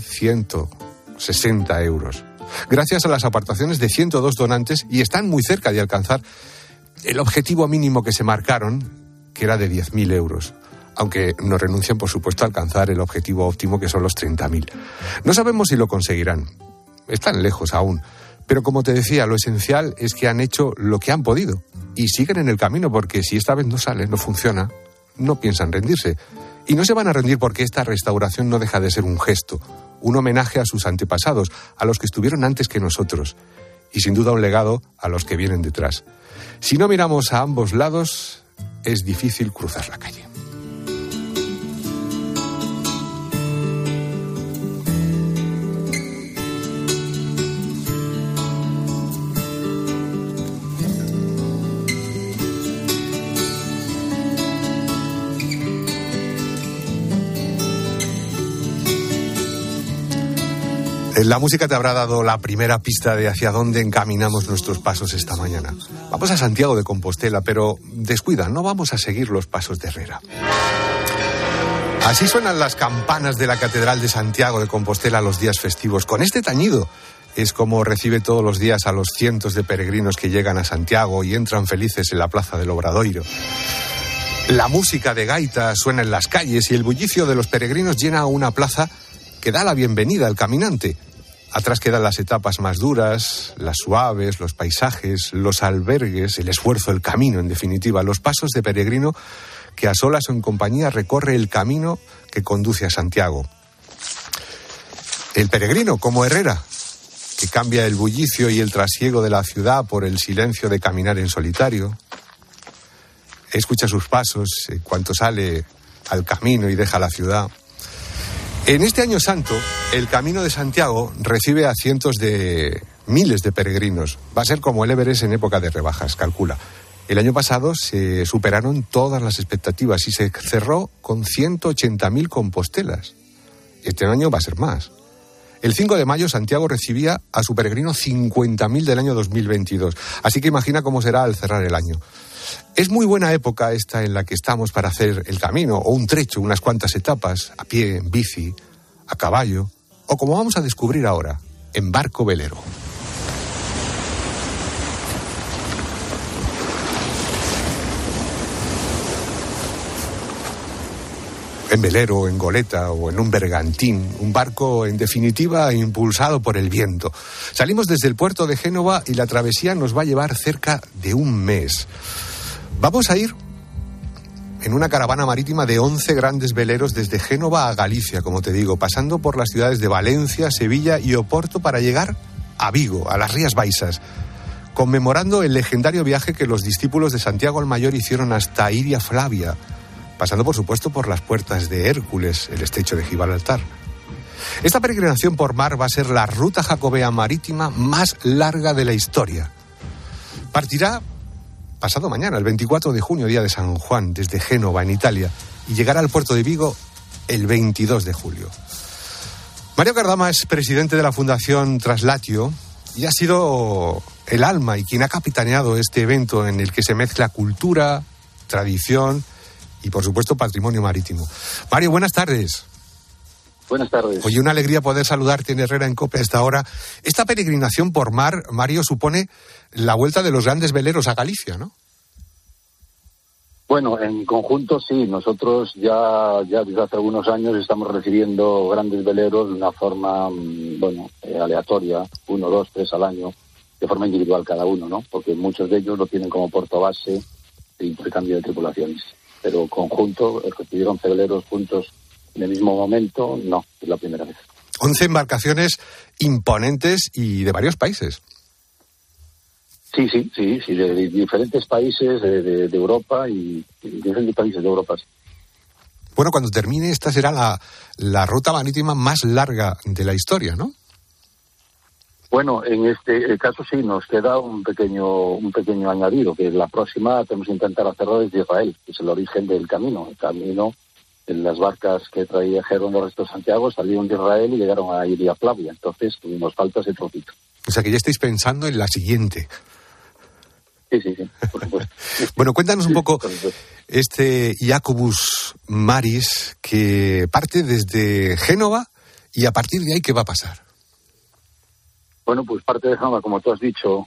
S11: 7.160 euros, gracias a las aportaciones de 102 donantes, y están muy cerca de alcanzar el objetivo mínimo que se marcaron, que era de 10.000 euros. Aunque no renuncian, por supuesto, a alcanzar el objetivo óptimo, que son los 30.000. No sabemos si lo conseguirán. Están lejos aún. Pero como te decía, lo esencial es que han hecho lo que han podido. Y siguen en el camino, porque si esta vez no sale, no funciona, no piensan rendirse. Y no se van a rendir porque esta restauración no deja de ser un gesto, un homenaje a sus antepasados, a los que estuvieron antes que nosotros. Y sin duda un legado a los que vienen detrás. Si no miramos a ambos lados, es difícil cruzar la calle. La música te habrá dado la primera pista de hacia dónde encaminamos nuestros pasos esta mañana. Vamos a Santiago de Compostela, pero descuida, no vamos a seguir los pasos de Herrera. Así suenan las campanas de la Catedral de Santiago de Compostela los días festivos. Con este tañido es como recibe todos los días a los cientos de peregrinos que llegan a Santiago y entran felices en la plaza del Obradoiro. La música de gaita suena en las calles y el bullicio de los peregrinos llena una plaza que da la bienvenida al caminante. Atrás quedan las etapas más duras, las suaves, los paisajes, los albergues, el esfuerzo, el camino, en definitiva, los pasos de peregrino que a solas o en compañía recorre el camino que conduce a Santiago. El peregrino, como Herrera, que cambia el bullicio y el trasiego de la ciudad por el silencio de caminar en solitario. Escucha sus pasos en cuanto sale al camino y deja la ciudad. En este año santo, el Camino de Santiago recibe a cientos de miles de peregrinos. Va a ser como el Everest en época de rebajas, calcula. El año pasado se superaron todas las expectativas y se cerró con 180.000 compostelas. Este año va a ser más. El 5 de mayo Santiago recibía a su peregrino 50.000 del año 2022. Así que imagina cómo será al cerrar el año. Es muy buena época esta en la que estamos para hacer el camino, o un trecho, unas cuantas etapas, a pie, en bici, a caballo, o como vamos a descubrir ahora, en barco velero. En velero, en goleta o en un bergantín, un barco en definitiva impulsado por el viento. Salimos desde el puerto de Génova y la travesía nos va a llevar cerca de un mes. Vamos a ir en una caravana marítima de 11 grandes veleros desde Génova a Galicia, como te digo, pasando por las ciudades de Valencia, Sevilla y Oporto para llegar a Vigo, a las Rías Baixas, conmemorando el legendario viaje que los discípulos de Santiago el Mayor hicieron hasta Iria Flavia, pasando por supuesto por las puertas de Hércules, el estrecho de Gibraltar. Esta peregrinación por mar va a ser la ruta jacobea marítima más larga de la historia. Partirá pasado mañana, el 24 de junio, día de San Juan, desde Génova, en Italia, y llegará al puerto de Vigo el 22 de julio. Mario Cardama es presidente de la Fundación Traslatio y ha sido el alma y quien ha capitaneado este evento en el que se mezcla cultura, tradición y, por supuesto, patrimonio marítimo. Mario, buenas tardes.
S10: Buenas tardes.
S11: Oye, una alegría poder saludarte en Herrera en COPE a esta hora. Esta peregrinación por mar, Mario, supone la vuelta de los grandes veleros a Galicia, ¿no?
S10: Bueno, en conjunto sí. Nosotros ya desde hace algunos años estamos recibiendo grandes veleros de una forma, aleatoria, 1, 2, 3 al año, de forma individual cada uno, ¿no? Porque muchos de ellos lo tienen como puerto base de intercambio de tripulaciones. Pero conjunto, recibir 11 veleros juntos en el mismo momento, no, es la primera vez. 11
S11: embarcaciones imponentes y de varios países.
S10: Sí, de diferentes países de Europa y diferentes países de Europa. Sí.
S11: Bueno, cuando termine esta será la ruta marítima más larga de la historia, ¿no?
S10: Bueno, en este caso sí, nos queda un pequeño añadido, que la próxima tenemos que intentar hacerlo desde Israel, que es el origen del camino. El camino, en las barcas que trajeron los restos de Santiago, salieron de Israel y llegaron a Iria Flavia. Entonces nos falta ese trocito.
S11: O sea que ya estáis pensando en la siguiente.
S10: Sí, por supuesto.
S11: Bueno, cuéntanos un poco este Jacobus Maris que parte desde Génova y a partir de ahí, ¿qué va a pasar?
S10: Bueno, pues parte de Génova, como tú has dicho,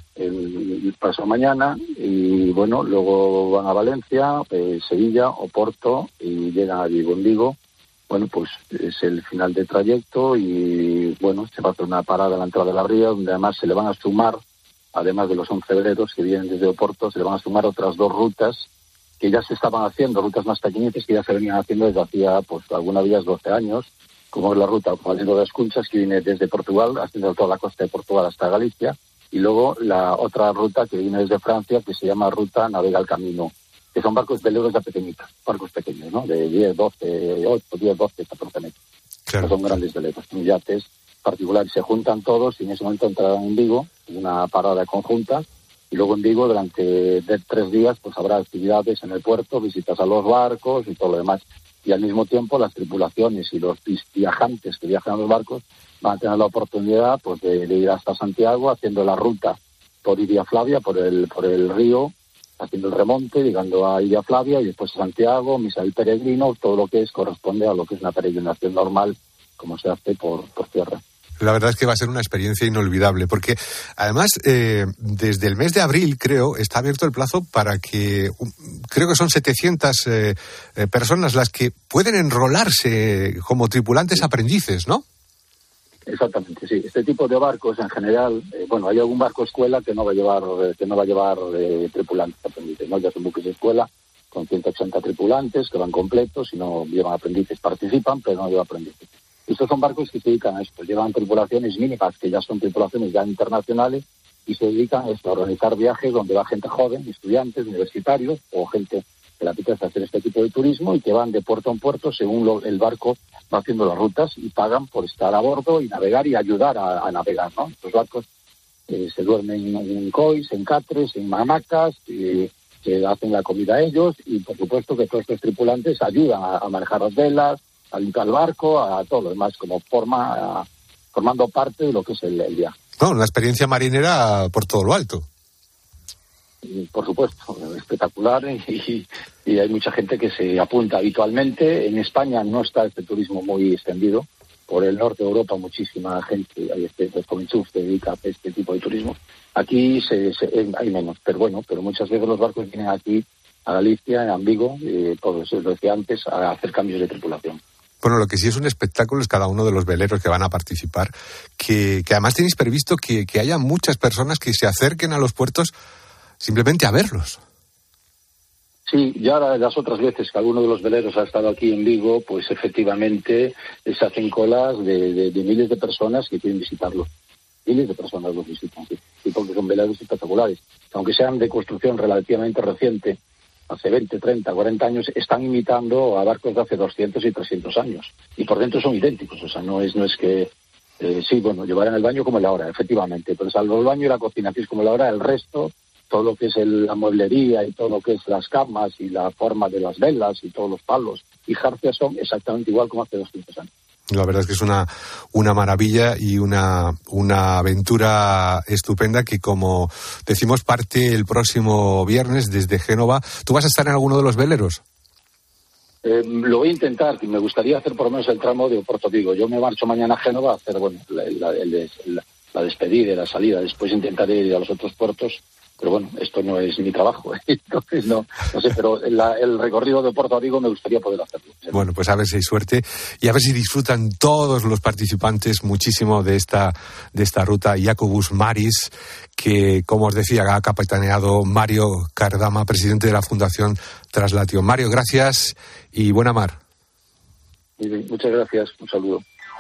S10: el paso mañana y bueno, luego van a Valencia, Sevilla, Oporto y llegan a Vigo. En Vigo, bueno, pues es el final del trayecto y bueno, se va a hacer una parada a la entrada de la ría donde además se le van a sumar, además de los 11 veleros que vienen desde Oporto, se le van a sumar otras 2 rutas que ya se estaban haciendo, rutas más pequeñitas que ya se venían haciendo desde hacía, pues algunas días 12 años, como es la ruta Valero das Cunchas, que viene desde Portugal, haciendo toda la costa de Portugal hasta Galicia, y luego la otra ruta que viene desde Francia, que se llama Ruta Navega al Camino, que son barcos veleros ya pequeñitos, barcos pequeños, ¿no? De 10, 12, 8, 10, 12, 14 metros. Claro. No son grandes veleros, son yates particulares, se juntan todos y en ese momento entrarán en Vigo, en una parada conjunta, y luego en Vigo durante 3 días pues habrá actividades en el puerto, visitas a los barcos y todo lo demás. Y al mismo tiempo las tripulaciones y los viajantes que viajan a los barcos van a tener la oportunidad pues de ir hasta Santiago haciendo la ruta por Iria Flavia, por el río, haciendo el remonte, llegando a Iria Flavia y después a Santiago, misa del peregrino, todo lo que corresponde a lo que es una peregrinación normal como se hace por tierra.
S11: La verdad es que va a ser una experiencia inolvidable, porque además desde el mes de abril, creo, está abierto el plazo para que, creo que son 700 personas las que pueden enrolarse como tripulantes aprendices, ¿no?
S10: Exactamente, sí. Este tipo de barcos en general, hay algún barco escuela que no va a llevar tripulantes aprendices, ¿no? Ya son buques de escuela con 180 tripulantes que van completos y no llevan aprendices, participan, pero no llevan aprendices. Estos son barcos que se dedican a esto, llevan tripulaciones mínimas, que ya son tripulaciones ya internacionales, y se dedican a organizar viajes donde va gente joven, estudiantes, universitarios, o gente que le apetece hacer este tipo de turismo, y que van de puerto en puerto según el barco va haciendo las rutas, y pagan por estar a bordo y navegar y ayudar a navegar, ¿no? Los barcos se duermen en cois, en catres, en hamacas, que hacen la comida a ellos, y por supuesto que todos estos tripulantes ayudan a manejar las velas, a limpiar el barco, a todo lo demás, como forma formando parte de lo que es el viaje.
S11: No, una experiencia marinera por todo lo alto.
S10: Por supuesto, espectacular y hay mucha gente que se apunta habitualmente. En España no está este turismo muy extendido. Por el norte de Europa muchísima gente, hay se dedica a este tipo de turismo. Aquí hay menos, pero muchas veces los barcos vienen aquí a Galicia, a Vigo, todo eso lo decía antes, a hacer cambios de tripulación.
S11: Bueno, lo que sí es un espectáculo es cada uno de los veleros que van a participar, que además tenéis previsto que haya muchas personas que se acerquen a los puertos simplemente a verlos.
S10: Sí, ya las otras veces que alguno de los veleros ha estado aquí en Vigo, pues efectivamente se hacen colas de miles de personas que quieren visitarlo. Miles de personas los visitan, sí, porque son veleros espectaculares. Aunque sean de construcción relativamente reciente, hace 20, 30, 40 años, están imitando a barcos de hace 200 y 300 años. Y por dentro son idénticos, o sea, no es que... llevarán el baño como la hora, efectivamente, pero salvo el baño y la cocina, que es como la hora, el resto... todo lo que es la mueblería y todo lo que es las camas y la forma de las velas y todos los palos y jarcias son exactamente igual como hace 200 años.
S11: La verdad es que es una maravilla y una aventura estupenda que, como decimos, parte el próximo viernes desde Génova. ¿Tú vas a estar en alguno de los veleros?
S10: Lo voy a intentar, y me gustaría hacer por lo menos el tramo de Oporto Vigo. Yo me marcho mañana a Génova a hacer la despedida y la salida. Después intentaré ir a los otros puertos. Pero bueno, esto no es mi trabajo, entonces no sé, pero el recorrido de Porto Vigo me gustaría poder hacerlo.
S11: Bueno, pues a ver si hay suerte y a ver si disfrutan todos los participantes muchísimo de esta ruta Jacobus Maris, que, como os decía, ha capitaneado Mario Cardama, presidente de la Fundación Translatio. Mario, gracias y buena mar.
S10: Muchas gracias, un saludo.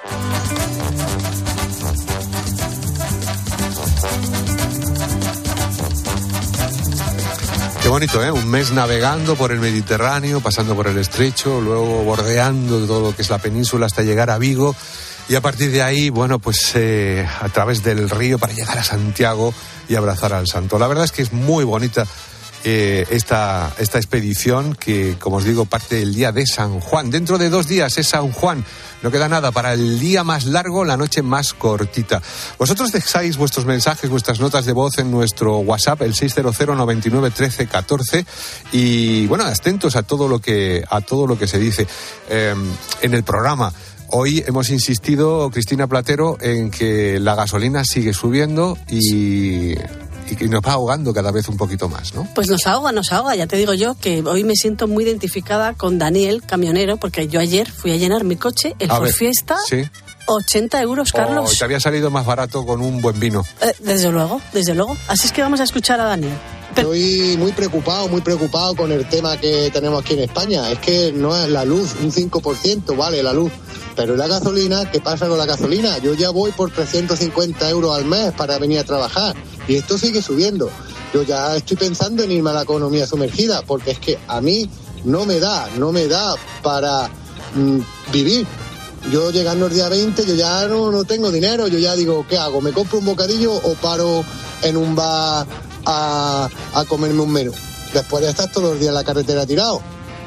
S11: Qué bonito, ¿eh? Un mes navegando por el Mediterráneo, pasando por el Estrecho, luego bordeando todo lo que es la península hasta llegar a Vigo y a partir de ahí, bueno, pues a través del río para llegar a Santiago y abrazar al santo. La verdad es que es muy bonita esta expedición que, como os digo, parte el día de San Juan. Dentro de 2 días es San Juan. No queda nada para el día más largo, la noche más cortita. Vosotros dejáis vuestros mensajes, vuestras notas de voz en nuestro WhatsApp, el 600 99 13 14, y bueno, atentos a todo lo que se dice en el programa. Hoy hemos insistido, Cristina Platero, en que la gasolina sigue subiendo y nos va ahogando cada vez un poquito más, ¿no?
S12: Pues nos ahoga, ya te digo yo que hoy me siento muy identificada con Daniel, camionero, porque yo ayer fui a llenar mi coche, el Ford Fiesta, sí. 80 euros, Carlos.
S11: Te había salido más barato con un buen vino.
S12: Desde luego. Así es que vamos a escuchar a Daniel.
S13: Estoy muy preocupado con el tema que tenemos aquí en España. Es que no es la luz, un 5% vale la luz. Pero la gasolina, ¿qué pasa con la gasolina? Yo ya voy por 350 euros al mes para venir a trabajar y esto sigue subiendo. Yo ya estoy pensando en irme a la economía sumergida porque es que a mí no me da para vivir. Yo llegando el día 20, yo ya no tengo dinero, yo ya digo, ¿qué hago? ¿Me compro un bocadillo o paro en un bar a comerme un menú? Después de estar todos los días en la carretera tirado.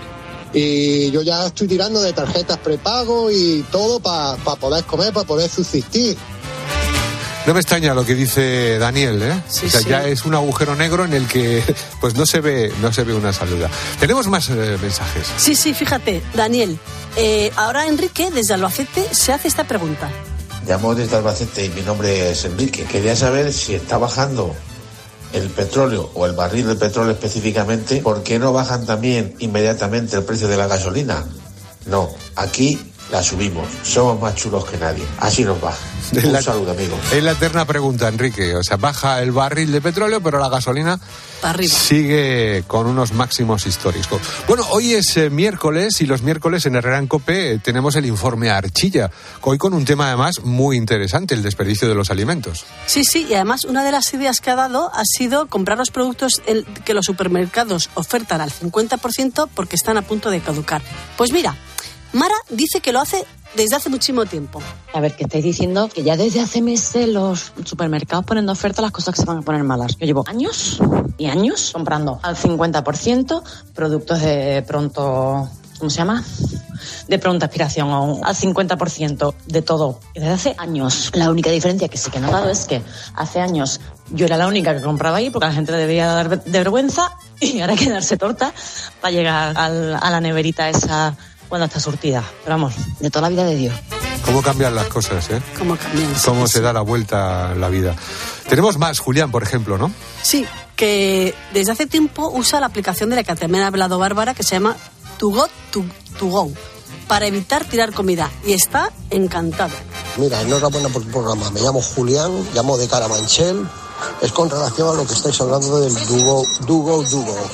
S13: Y yo ya estoy tirando de tarjetas prepago y todo para poder comer, para poder subsistir.
S11: No me extraña lo que dice Daniel, ¿eh? Sí, o sea, sí. Ya es un agujero negro en el que pues no se ve una salida. Tenemos más mensajes.
S12: Sí, fíjate, Daniel. Ahora Enrique, desde Albacete, se hace esta pregunta.
S14: Llamo desde Albacete y mi nombre es Enrique. Quería saber si está bajando el petróleo o el barril de petróleo específicamente, ¿por qué no bajan también inmediatamente el precio de la gasolina? No, aquí la subimos, somos más chulos que nadie, así nos va. Un saludo, amigo.
S11: Es la eterna pregunta, Enrique, o sea, baja el barril de petróleo, pero la gasolina sigue con unos máximos históricos. Bueno, hoy es miércoles y los miércoles en Herrera en COPE tenemos el informe Archilla, hoy con un tema además muy interesante, el desperdicio de los alimentos.
S12: Sí, y además una de las ideas que ha dado ha sido comprar los productos que los supermercados ofertan al 50% porque están a punto de caducar. Pues mira, Mara dice que lo hace desde hace muchísimo tiempo.
S15: A ver, que estáis diciendo que ya desde hace meses los supermercados ponen de oferta las cosas que se van a poner malas. Yo llevo años y años comprando al 50% productos de pronto, ¿cómo se llama? de pronta expiración o al 50% de todo. Y desde hace años, la única diferencia que sí que he notado es que hace años yo era la única que compraba ahí porque a la gente le debía dar de vergüenza y ahora hay que darse torta para llegar a la neverita esa cuando está surtida. Pero vamos, de toda la vida de Dios.
S11: ¿Cómo cambian las cosas, eh?
S12: ¿Cómo cambian?
S11: ¿Cómo se da la vuelta la vida? Tenemos más, Julián, por ejemplo, ¿no?
S12: Sí, que desde hace tiempo usa la aplicación de la que también ha hablado Bárbara, que se llama To Go, para evitar tirar comida. Y está encantado.
S16: Mira, enhorabuena por tu programa. Me llamo Julián, llamo de Carabanchel. Es con relación a lo que estáis hablando del Dugo.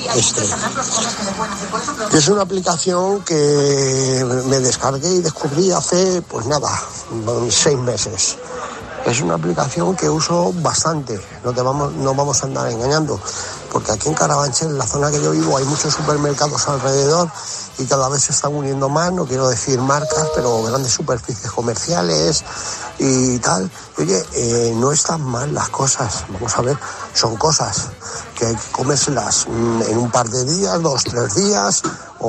S16: Es una aplicación que me descargué y descubrí hace, 6 meses. Es una aplicación que uso bastante, no vamos a andar engañando, porque aquí en Carabanchel, en la zona que yo vivo, hay muchos supermercados alrededor y cada vez se están uniendo más, no quiero decir marcas, pero grandes superficies comerciales y tal. Oye, no están mal las cosas, vamos a ver, son cosas que hay que comérselas en un par de días, 2, 3 días,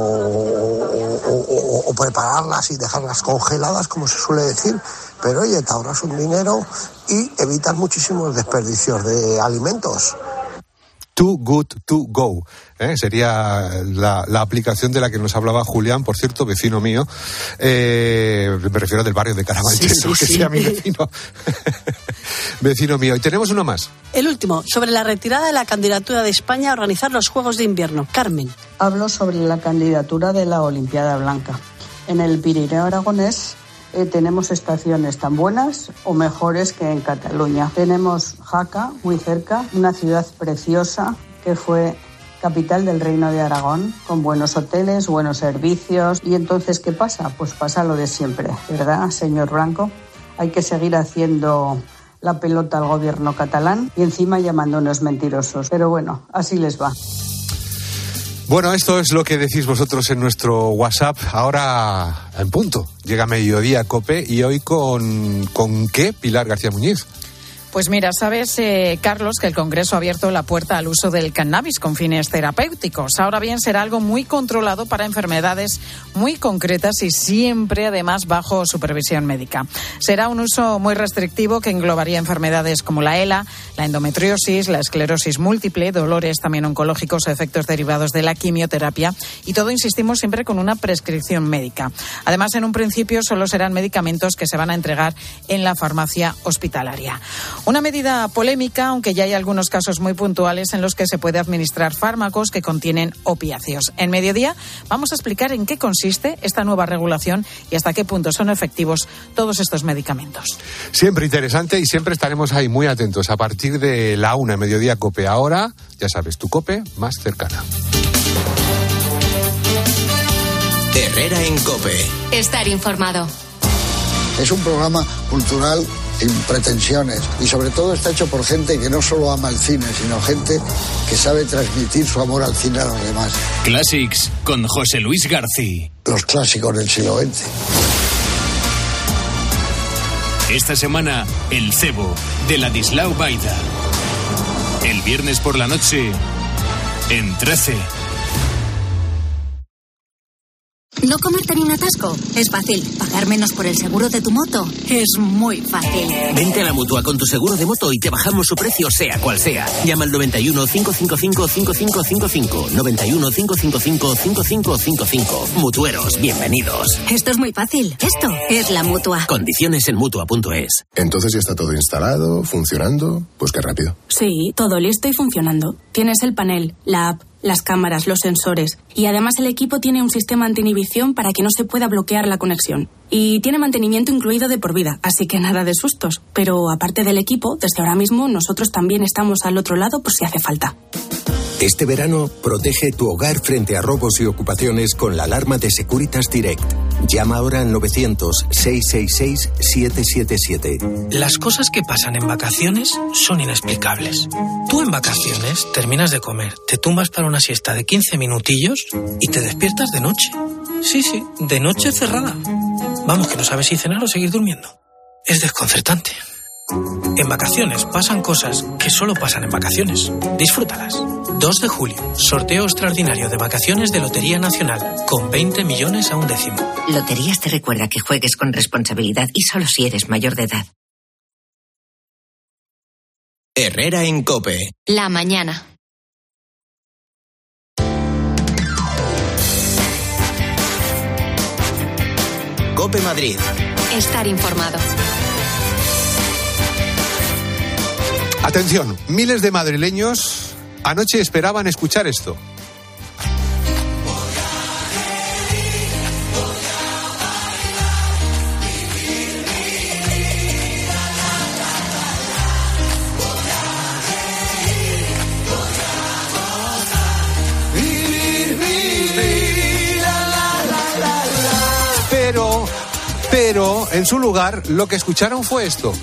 S16: o prepararlas y dejarlas congeladas, como se suele decir. Pero oye, te ahorras un dinero y evitas muchísimos desperdicios de alimentos.
S11: Too Good To Go, sería la aplicación de la que nos hablaba Julián, por cierto, vecino mío. Me refiero del barrio de Carabanchel, no que sea mi vecino. Vecino mío. Y tenemos uno más.
S12: El último, sobre la retirada de la candidatura de España a organizar los Juegos de Invierno. Carmen.
S17: Hablo sobre la candidatura de la Olimpiada Blanca. En el Pirineo aragonés tenemos estaciones tan buenas o mejores que en Cataluña. Tenemos Jaca, muy cerca, una ciudad preciosa que fue capital del Reino de Aragón, con buenos hoteles, buenos servicios. Y entonces, ¿qué pasa? Pues pasa lo de siempre, ¿verdad, señor Blanco? Hay que seguir haciendo la pelota al gobierno catalán y encima llamándonos mentirosos. Pero bueno, así les va.
S11: Bueno, esto es lo que decís vosotros en nuestro WhatsApp. Ahora, en punto, llega Mediodía COPE y hoy con ¿qué, Pilar García Muñiz?
S18: Pues mira, sabes, Carlos, que el Congreso ha abierto la puerta al uso del cannabis con fines terapéuticos. Ahora bien, será algo muy controlado para enfermedades muy concretas y siempre, además, bajo supervisión médica. Será un uso muy restrictivo que englobaría enfermedades como la ELA, la endometriosis, la esclerosis múltiple, dolores también oncológicos o efectos derivados de la quimioterapia y todo, insistimos, siempre con una prescripción médica. Además, en un principio solo serán medicamentos que se van a entregar en la farmacia hospitalaria. Una medida polémica, aunque ya hay algunos casos muy puntuales en los que se puede administrar fármacos que contienen opiáceos. En Mediodía vamos a explicar en qué consiste esta nueva regulación y hasta qué punto son efectivos todos estos medicamentos.
S11: Siempre interesante y siempre estaremos ahí muy atentos a partir de la 1 en Mediodía COPE. Ahora, ya sabes, tu COPE más cercana.
S2: Herrera en COPE.
S3: Estar informado.
S28: Es un programa cultural sin pretensiones y sobre todo está hecho por gente que no solo ama el cine, sino gente que sabe transmitir su amor al cine a los demás.
S19: Classics con José Luis García.
S28: Los clásicos del siglo XX.
S19: Esta semana, El Cebo, de Ladislao Baida. El viernes por la noche, en 13.
S20: ¿No comerte ni un atasco? Es fácil. ¿Pagar menos por el seguro de tu moto? Es muy fácil.
S24: Vente a la Mutua con tu seguro de moto y te bajamos su precio sea cual sea. Llama al 91 555 5555. 91 555 5555. Mutueros, bienvenidos.
S20: Esto es muy fácil. Esto es la Mutua.
S24: Condiciones en Mutua.es.
S21: Entonces ya está todo instalado, funcionando. Pues qué rápido.
S22: Sí, todo listo y funcionando. Tienes el panel, la app, las cámaras, los sensores. Y además el equipo tiene un sistema anti-inhibición para que no se pueda bloquear la conexión. Y tiene mantenimiento incluido de por vida, así que nada de sustos. Pero aparte del equipo, desde ahora mismo nosotros también estamos al otro lado por si hace falta.
S23: Este verano, protege tu hogar frente a robos y ocupaciones con la alarma de Securitas Direct. Llama ahora al 900-666-777.
S29: Las cosas que pasan en vacaciones son inexplicables. Tú en vacaciones terminas de comer, te tumbas para una siesta de 15 minutillos y te despiertas de noche. Sí, de noche cerrada. Vamos, que no sabes si cenar o seguir durmiendo. Es desconcertante. En vacaciones pasan cosas que solo pasan en vacaciones. Disfrútalas. 2 de julio, sorteo extraordinario de vacaciones de Lotería Nacional, con 20 millones a un décimo.
S1: Loterías te recuerda que juegues con responsabilidad y solo si eres mayor de edad.
S2: Herrera en COPE.
S3: La mañana.
S2: COPE Madrid.
S3: Estar informado.
S11: Atención, miles de madrileños anoche esperaban escuchar esto. Pero en su lugar lo que escucharon fue esto.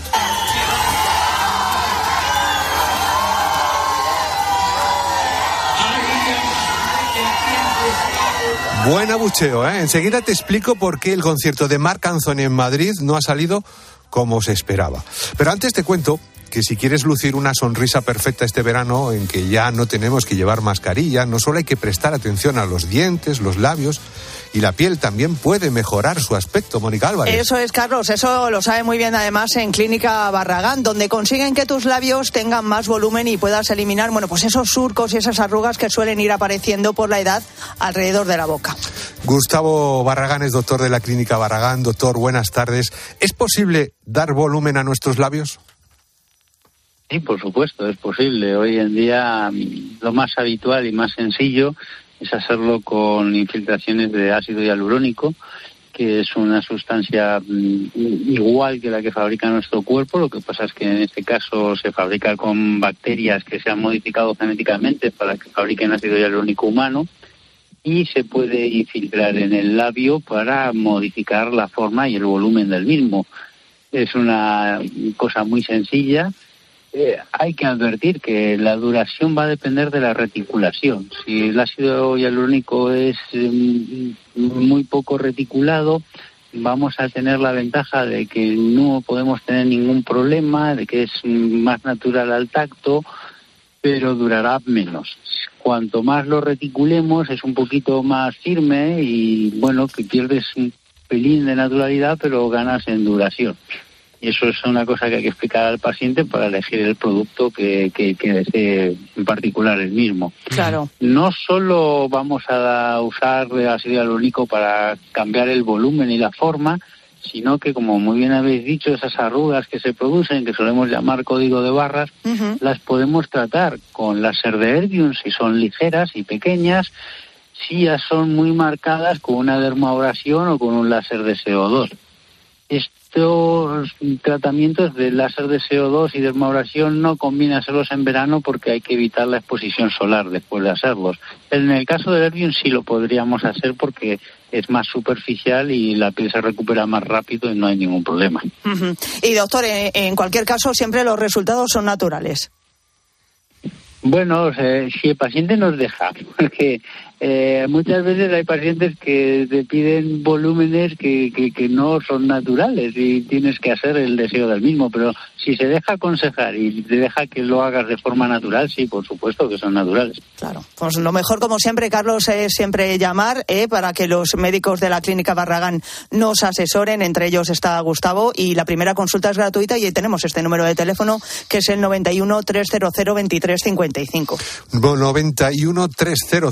S11: Buen abucheo, ¿eh? Enseguida te explico por qué el concierto de Marc Anthony en Madrid no ha salido como se esperaba. Pero antes te cuento que si quieres lucir una sonrisa perfecta este verano, en que ya no tenemos que llevar mascarilla, no solo hay que prestar atención a los dientes, los labios y la piel también puede mejorar su aspecto. Mónica Álvarez.
S4: Eso es, Carlos, eso lo sabe muy bien además en Clínica Barragán, donde consiguen que tus labios tengan más volumen y puedas eliminar, bueno, pues esos surcos y esas arrugas que suelen ir apareciendo por la edad alrededor de la boca.
S11: Gustavo Barragán es doctor de la Clínica Barragán. Doctor, buenas tardes. ¿Es posible dar volumen a nuestros labios?
S5: Sí, por supuesto, es posible. Hoy en día lo más habitual y más sencillo es hacerlo con infiltraciones de ácido hialurónico, que es una sustancia igual que la que fabrica nuestro cuerpo. Lo que pasa es que en este caso se fabrica con bacterias que se han modificado genéticamente para que fabriquen ácido hialurónico humano y se puede infiltrar en el labio para modificar la forma y el volumen del mismo. Es una cosa muy sencilla. Hay que advertir que la duración va a depender de la reticulación. Si el ácido hialurónico es muy poco reticulado, vamos a tener la ventaja de que no podemos tener ningún problema, de que es más natural al tacto, pero durará menos. Cuanto más lo reticulemos, es un poquito más firme y, bueno, que pierdes un pelín de naturalidad, pero ganas en duración. Y eso es una cosa que hay que explicar al paciente para elegir el producto que desee en particular el mismo.
S4: Claro.
S5: No solo vamos a usar ácido hialurónico para cambiar el volumen y la forma, sino que, como muy bien habéis dicho, esas arrugas que se producen, que solemos llamar código de barras, las podemos tratar con láser de Erbium si son ligeras y pequeñas, si ya son muy marcadas con una dermoabrasión o con un láser de CO2. Estos tratamientos de láser de CO2 y dermoabrasión no conviene hacerlos en verano porque hay que evitar la exposición solar después de hacerlos. En el caso del Erbium sí lo podríamos hacer porque es más superficial y la piel se recupera más rápido y no hay ningún problema.
S4: Y doctor, en cualquier caso siempre los resultados son naturales.
S5: Bueno, si el paciente nos deja, porque muchas veces hay pacientes que te piden volúmenes que no son naturales y tienes que hacer el deseo del mismo, pero si se deja aconsejar y te deja que lo hagas de forma natural, sí, por supuesto que son naturales.
S4: Claro, pues lo mejor, como siempre, Carlos, es siempre llamar para que los médicos de la Clínica Barragán nos asesoren. Entre ellos está Gustavo y la primera consulta es gratuita y tenemos este número de teléfono que es el 91 300 2355.
S11: 91 300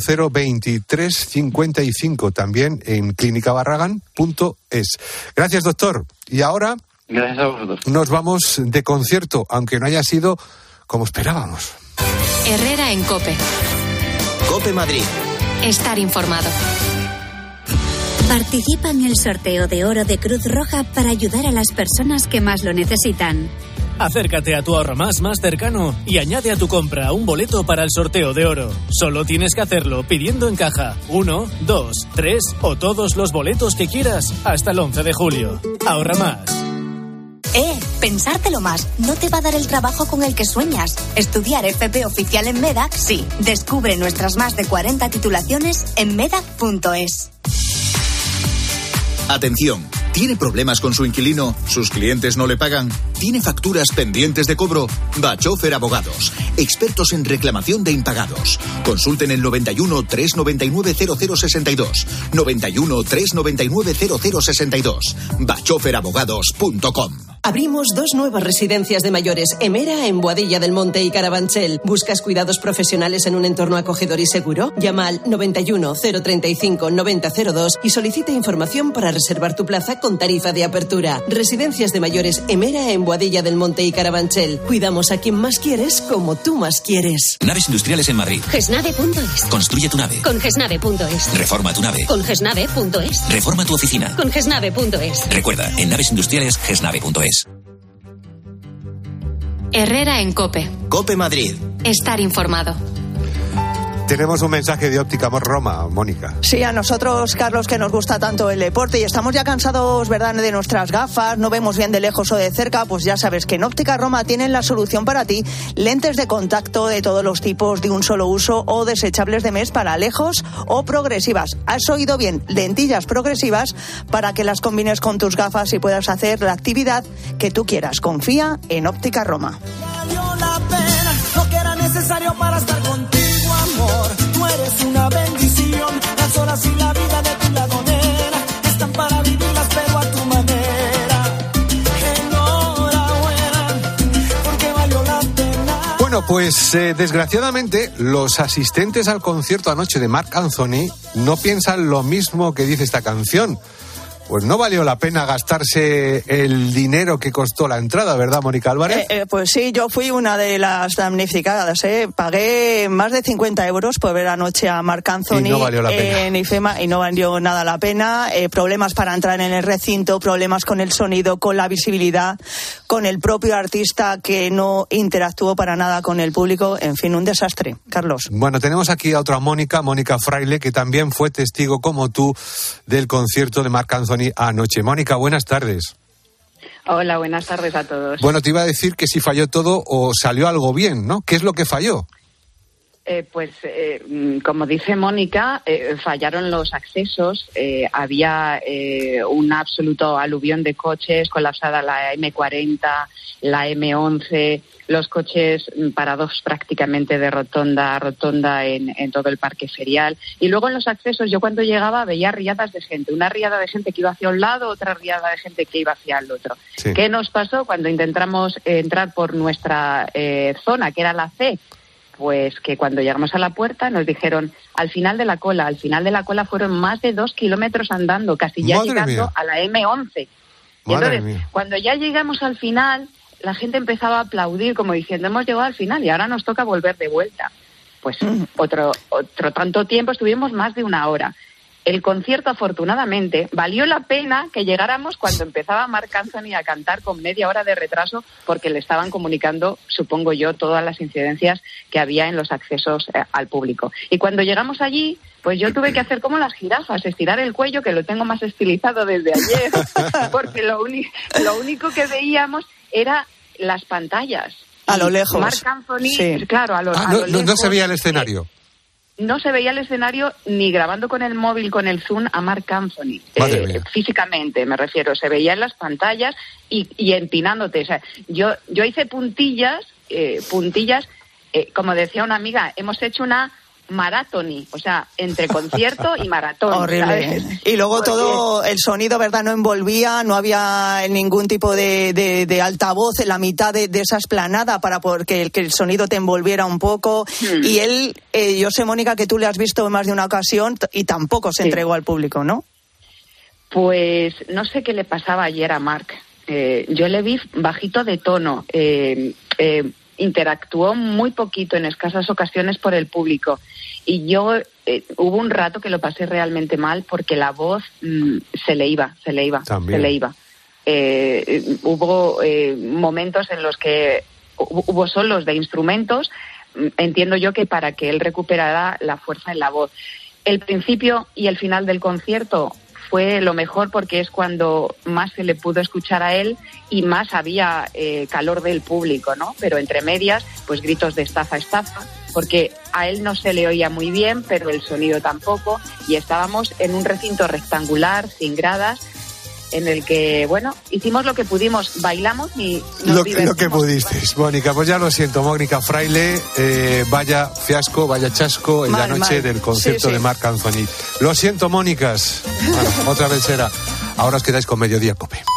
S11: 2355, también en clínicabarragán.es. Gracias, doctor. Y ahora
S5: gracias a vosotros.
S11: Nos vamos de concierto, aunque no haya sido como esperábamos.
S3: Herrera en COPE.
S2: COPE Madrid.
S3: Estar informado.
S20: Participa en el sorteo de oro de Cruz Roja para ayudar a las personas que más lo necesitan.
S6: Acércate a tu Ahorramás más cercano y añade a tu compra un boleto para el sorteo de oro. Solo tienes que hacerlo pidiendo en caja 1, 2, 3 o todos los boletos que quieras hasta el 11 de julio. Ahorramás.
S7: Pensártelo más. No te va a dar el trabajo con el que sueñas. Estudiar FP oficial en MEDAC, sí. Descubre nuestras más de 40 titulaciones en medac.es.
S2: Atención,
S8: ¿Tiene problemas con su inquilino? ¿Sus clientes no le pagan? ¿Tiene facturas pendientes de cobro? Bachofer Abogados, expertos en reclamación de impagados. Consulten el 91 399 0062. 91 399 0062. bachoferabogados.com.
S9: Abrimos 2 nuevas residencias de mayores, Emera en Boadilla del Monte y Carabanchel. ¿Buscas cuidados profesionales en un entorno acogedor y seguro? Llama al 91 035 9002 y solicita información para reservar tu plaza con tarifa de apertura. Residencias de mayores Emera en Boadilla del Monte y Carabanchel. Cuidamos a quien más quieres como tú más quieres.
S10: Naves industriales en Madrid.
S13: Gesnave.es.
S10: Construye tu nave.
S13: Con Gesnave.es.
S10: Reforma tu nave.
S13: Con Gesnave.es.
S10: Reforma tu oficina.
S13: Con Gesnave.es.
S10: Recuerda, en naves industriales, Gesnave.es.
S3: Herrera en COPE.
S2: COPE Madrid.
S3: Estar informado.
S11: Tenemos un mensaje de Óptica Roma, Mónica.
S4: Sí, a nosotros, Carlos, que nos gusta tanto el deporte y estamos ya cansados, ¿verdad?, de nuestras gafas, no vemos bien de lejos o de cerca, pues ya sabes que en Óptica Roma tienen la solución para ti, lentes de contacto de todos los tipos, de un solo uso o desechables de mes para lejos o progresivas. Has oído bien, lentillas progresivas para que las combines con tus gafas y puedas hacer la actividad que tú quieras. Confía en Óptica Roma.
S14: Valió la pena lo que era necesario para estar contigo. Tú eres una bendición, las horas y la vida de tu lagonera están para vivirlas pero a tu manera. Enhorabuena, porque valió la pena.
S11: Bueno, pues desgraciadamente los asistentes al concierto anoche de Marc Anthony no piensan lo mismo que dice esta canción. Pues no valió la pena gastarse el dinero que costó la entrada, ¿verdad, Mónica Álvarez?
S4: Pues sí, yo fui una de las damnificadas. Pagué más de 50 euros por ver anoche a Marc Anthony
S11: y no valió la pena.
S4: En IFEMA y no valió nada la pena. Problemas para entrar en el recinto, problemas con el sonido, con la visibilidad, con el propio artista que no interactuó para nada con el público. En fin, un desastre, Carlos.
S11: Bueno, tenemos aquí a otra Mónica Fraile, que también fue testigo, como tú, del concierto de Marc Anthony anoche. Mónica, buenas tardes.
S15: Hola, buenas tardes a todos.
S11: Bueno, te iba a decir que si falló todo o salió algo bien, ¿no? ¿Qué es lo que falló?
S15: Como dice Mónica, fallaron los accesos. Había un absoluto aluvión de coches, colapsada la M40, la M11, los coches parados prácticamente de rotonda a rotonda en todo el parque ferial. Y luego en los accesos, yo cuando llegaba veía riadas de gente. Una riada de gente que iba hacia un lado, otra riada de gente que iba hacia el otro. Sí. ¿Qué nos pasó cuando intentamos entrar por nuestra zona, que era la C? Pues que cuando llegamos a la puerta nos dijeron al final de la cola fueron más de 2 kilómetros andando, casi ya llegando a la M11. Y entonces, cuando ya llegamos al final, la gente empezaba a aplaudir como diciendo, hemos llegado al final y ahora nos toca volver de vuelta. Pues otro tanto tiempo, estuvimos más de 1 hora. El concierto, afortunadamente, valió la pena que llegáramos cuando empezaba Marc Anthony a cantar con media hora de retraso, porque le estaban comunicando, supongo yo, todas las incidencias que había en los accesos al público. Y cuando llegamos allí, pues yo tuve que hacer como las jirafas, estirar el cuello, que lo tengo más estilizado desde ayer, porque lo único que veíamos era las pantallas.
S4: A lo lejos.
S15: Marc Anthony,
S4: sí.
S15: Claro, a lo lejos.
S11: No se veía el escenario.
S15: No se veía el escenario ni grabando con el móvil, con el zoom, a Marc Anthony. Físicamente, me refiero. Se veía en las pantallas y empinándote. O sea, yo hice puntillas, como decía una amiga, hemos hecho una maratoni, o sea, entre concierto y maratón.
S4: Horrible. ¿Sabes? Y luego todo el sonido, ¿verdad? No envolvía, no había ningún tipo de altavoz en la mitad de esa explanada para que el sonido te envolviera un poco. Y él, yo sé, Mónica, que tú le has visto en más de una ocasión y tampoco se entregó al público, ¿no?
S15: Pues no sé qué le pasaba ayer a Marc. Yo le vi bajito de tono. Interactuó muy poquito, en escasas ocasiones, por el público. Y yo hubo un rato que lo pasé realmente mal porque la voz se le iba. Hubo momentos en los que hubo solos de instrumentos, entiendo yo que para que él recuperara la fuerza en la voz. El principio y el final del concierto fue lo mejor porque es cuando más se le pudo escuchar a él y más había calor del público, ¿no? Pero entre medias, pues gritos de estafa, porque a él no se le oía muy bien, pero el sonido tampoco, y estábamos en un recinto rectangular, sin gradas, en el que, bueno, hicimos lo que pudimos, bailamos y nos
S11: lo que pudisteis, Mónica. Pues ya lo siento, Mónica Fraile, vaya fiasco, vaya chasco en la noche del concierto de Marc Anthony. Lo siento, Mónicas. Bueno, otra vez será. Ahora os quedáis con Mediodía Cope.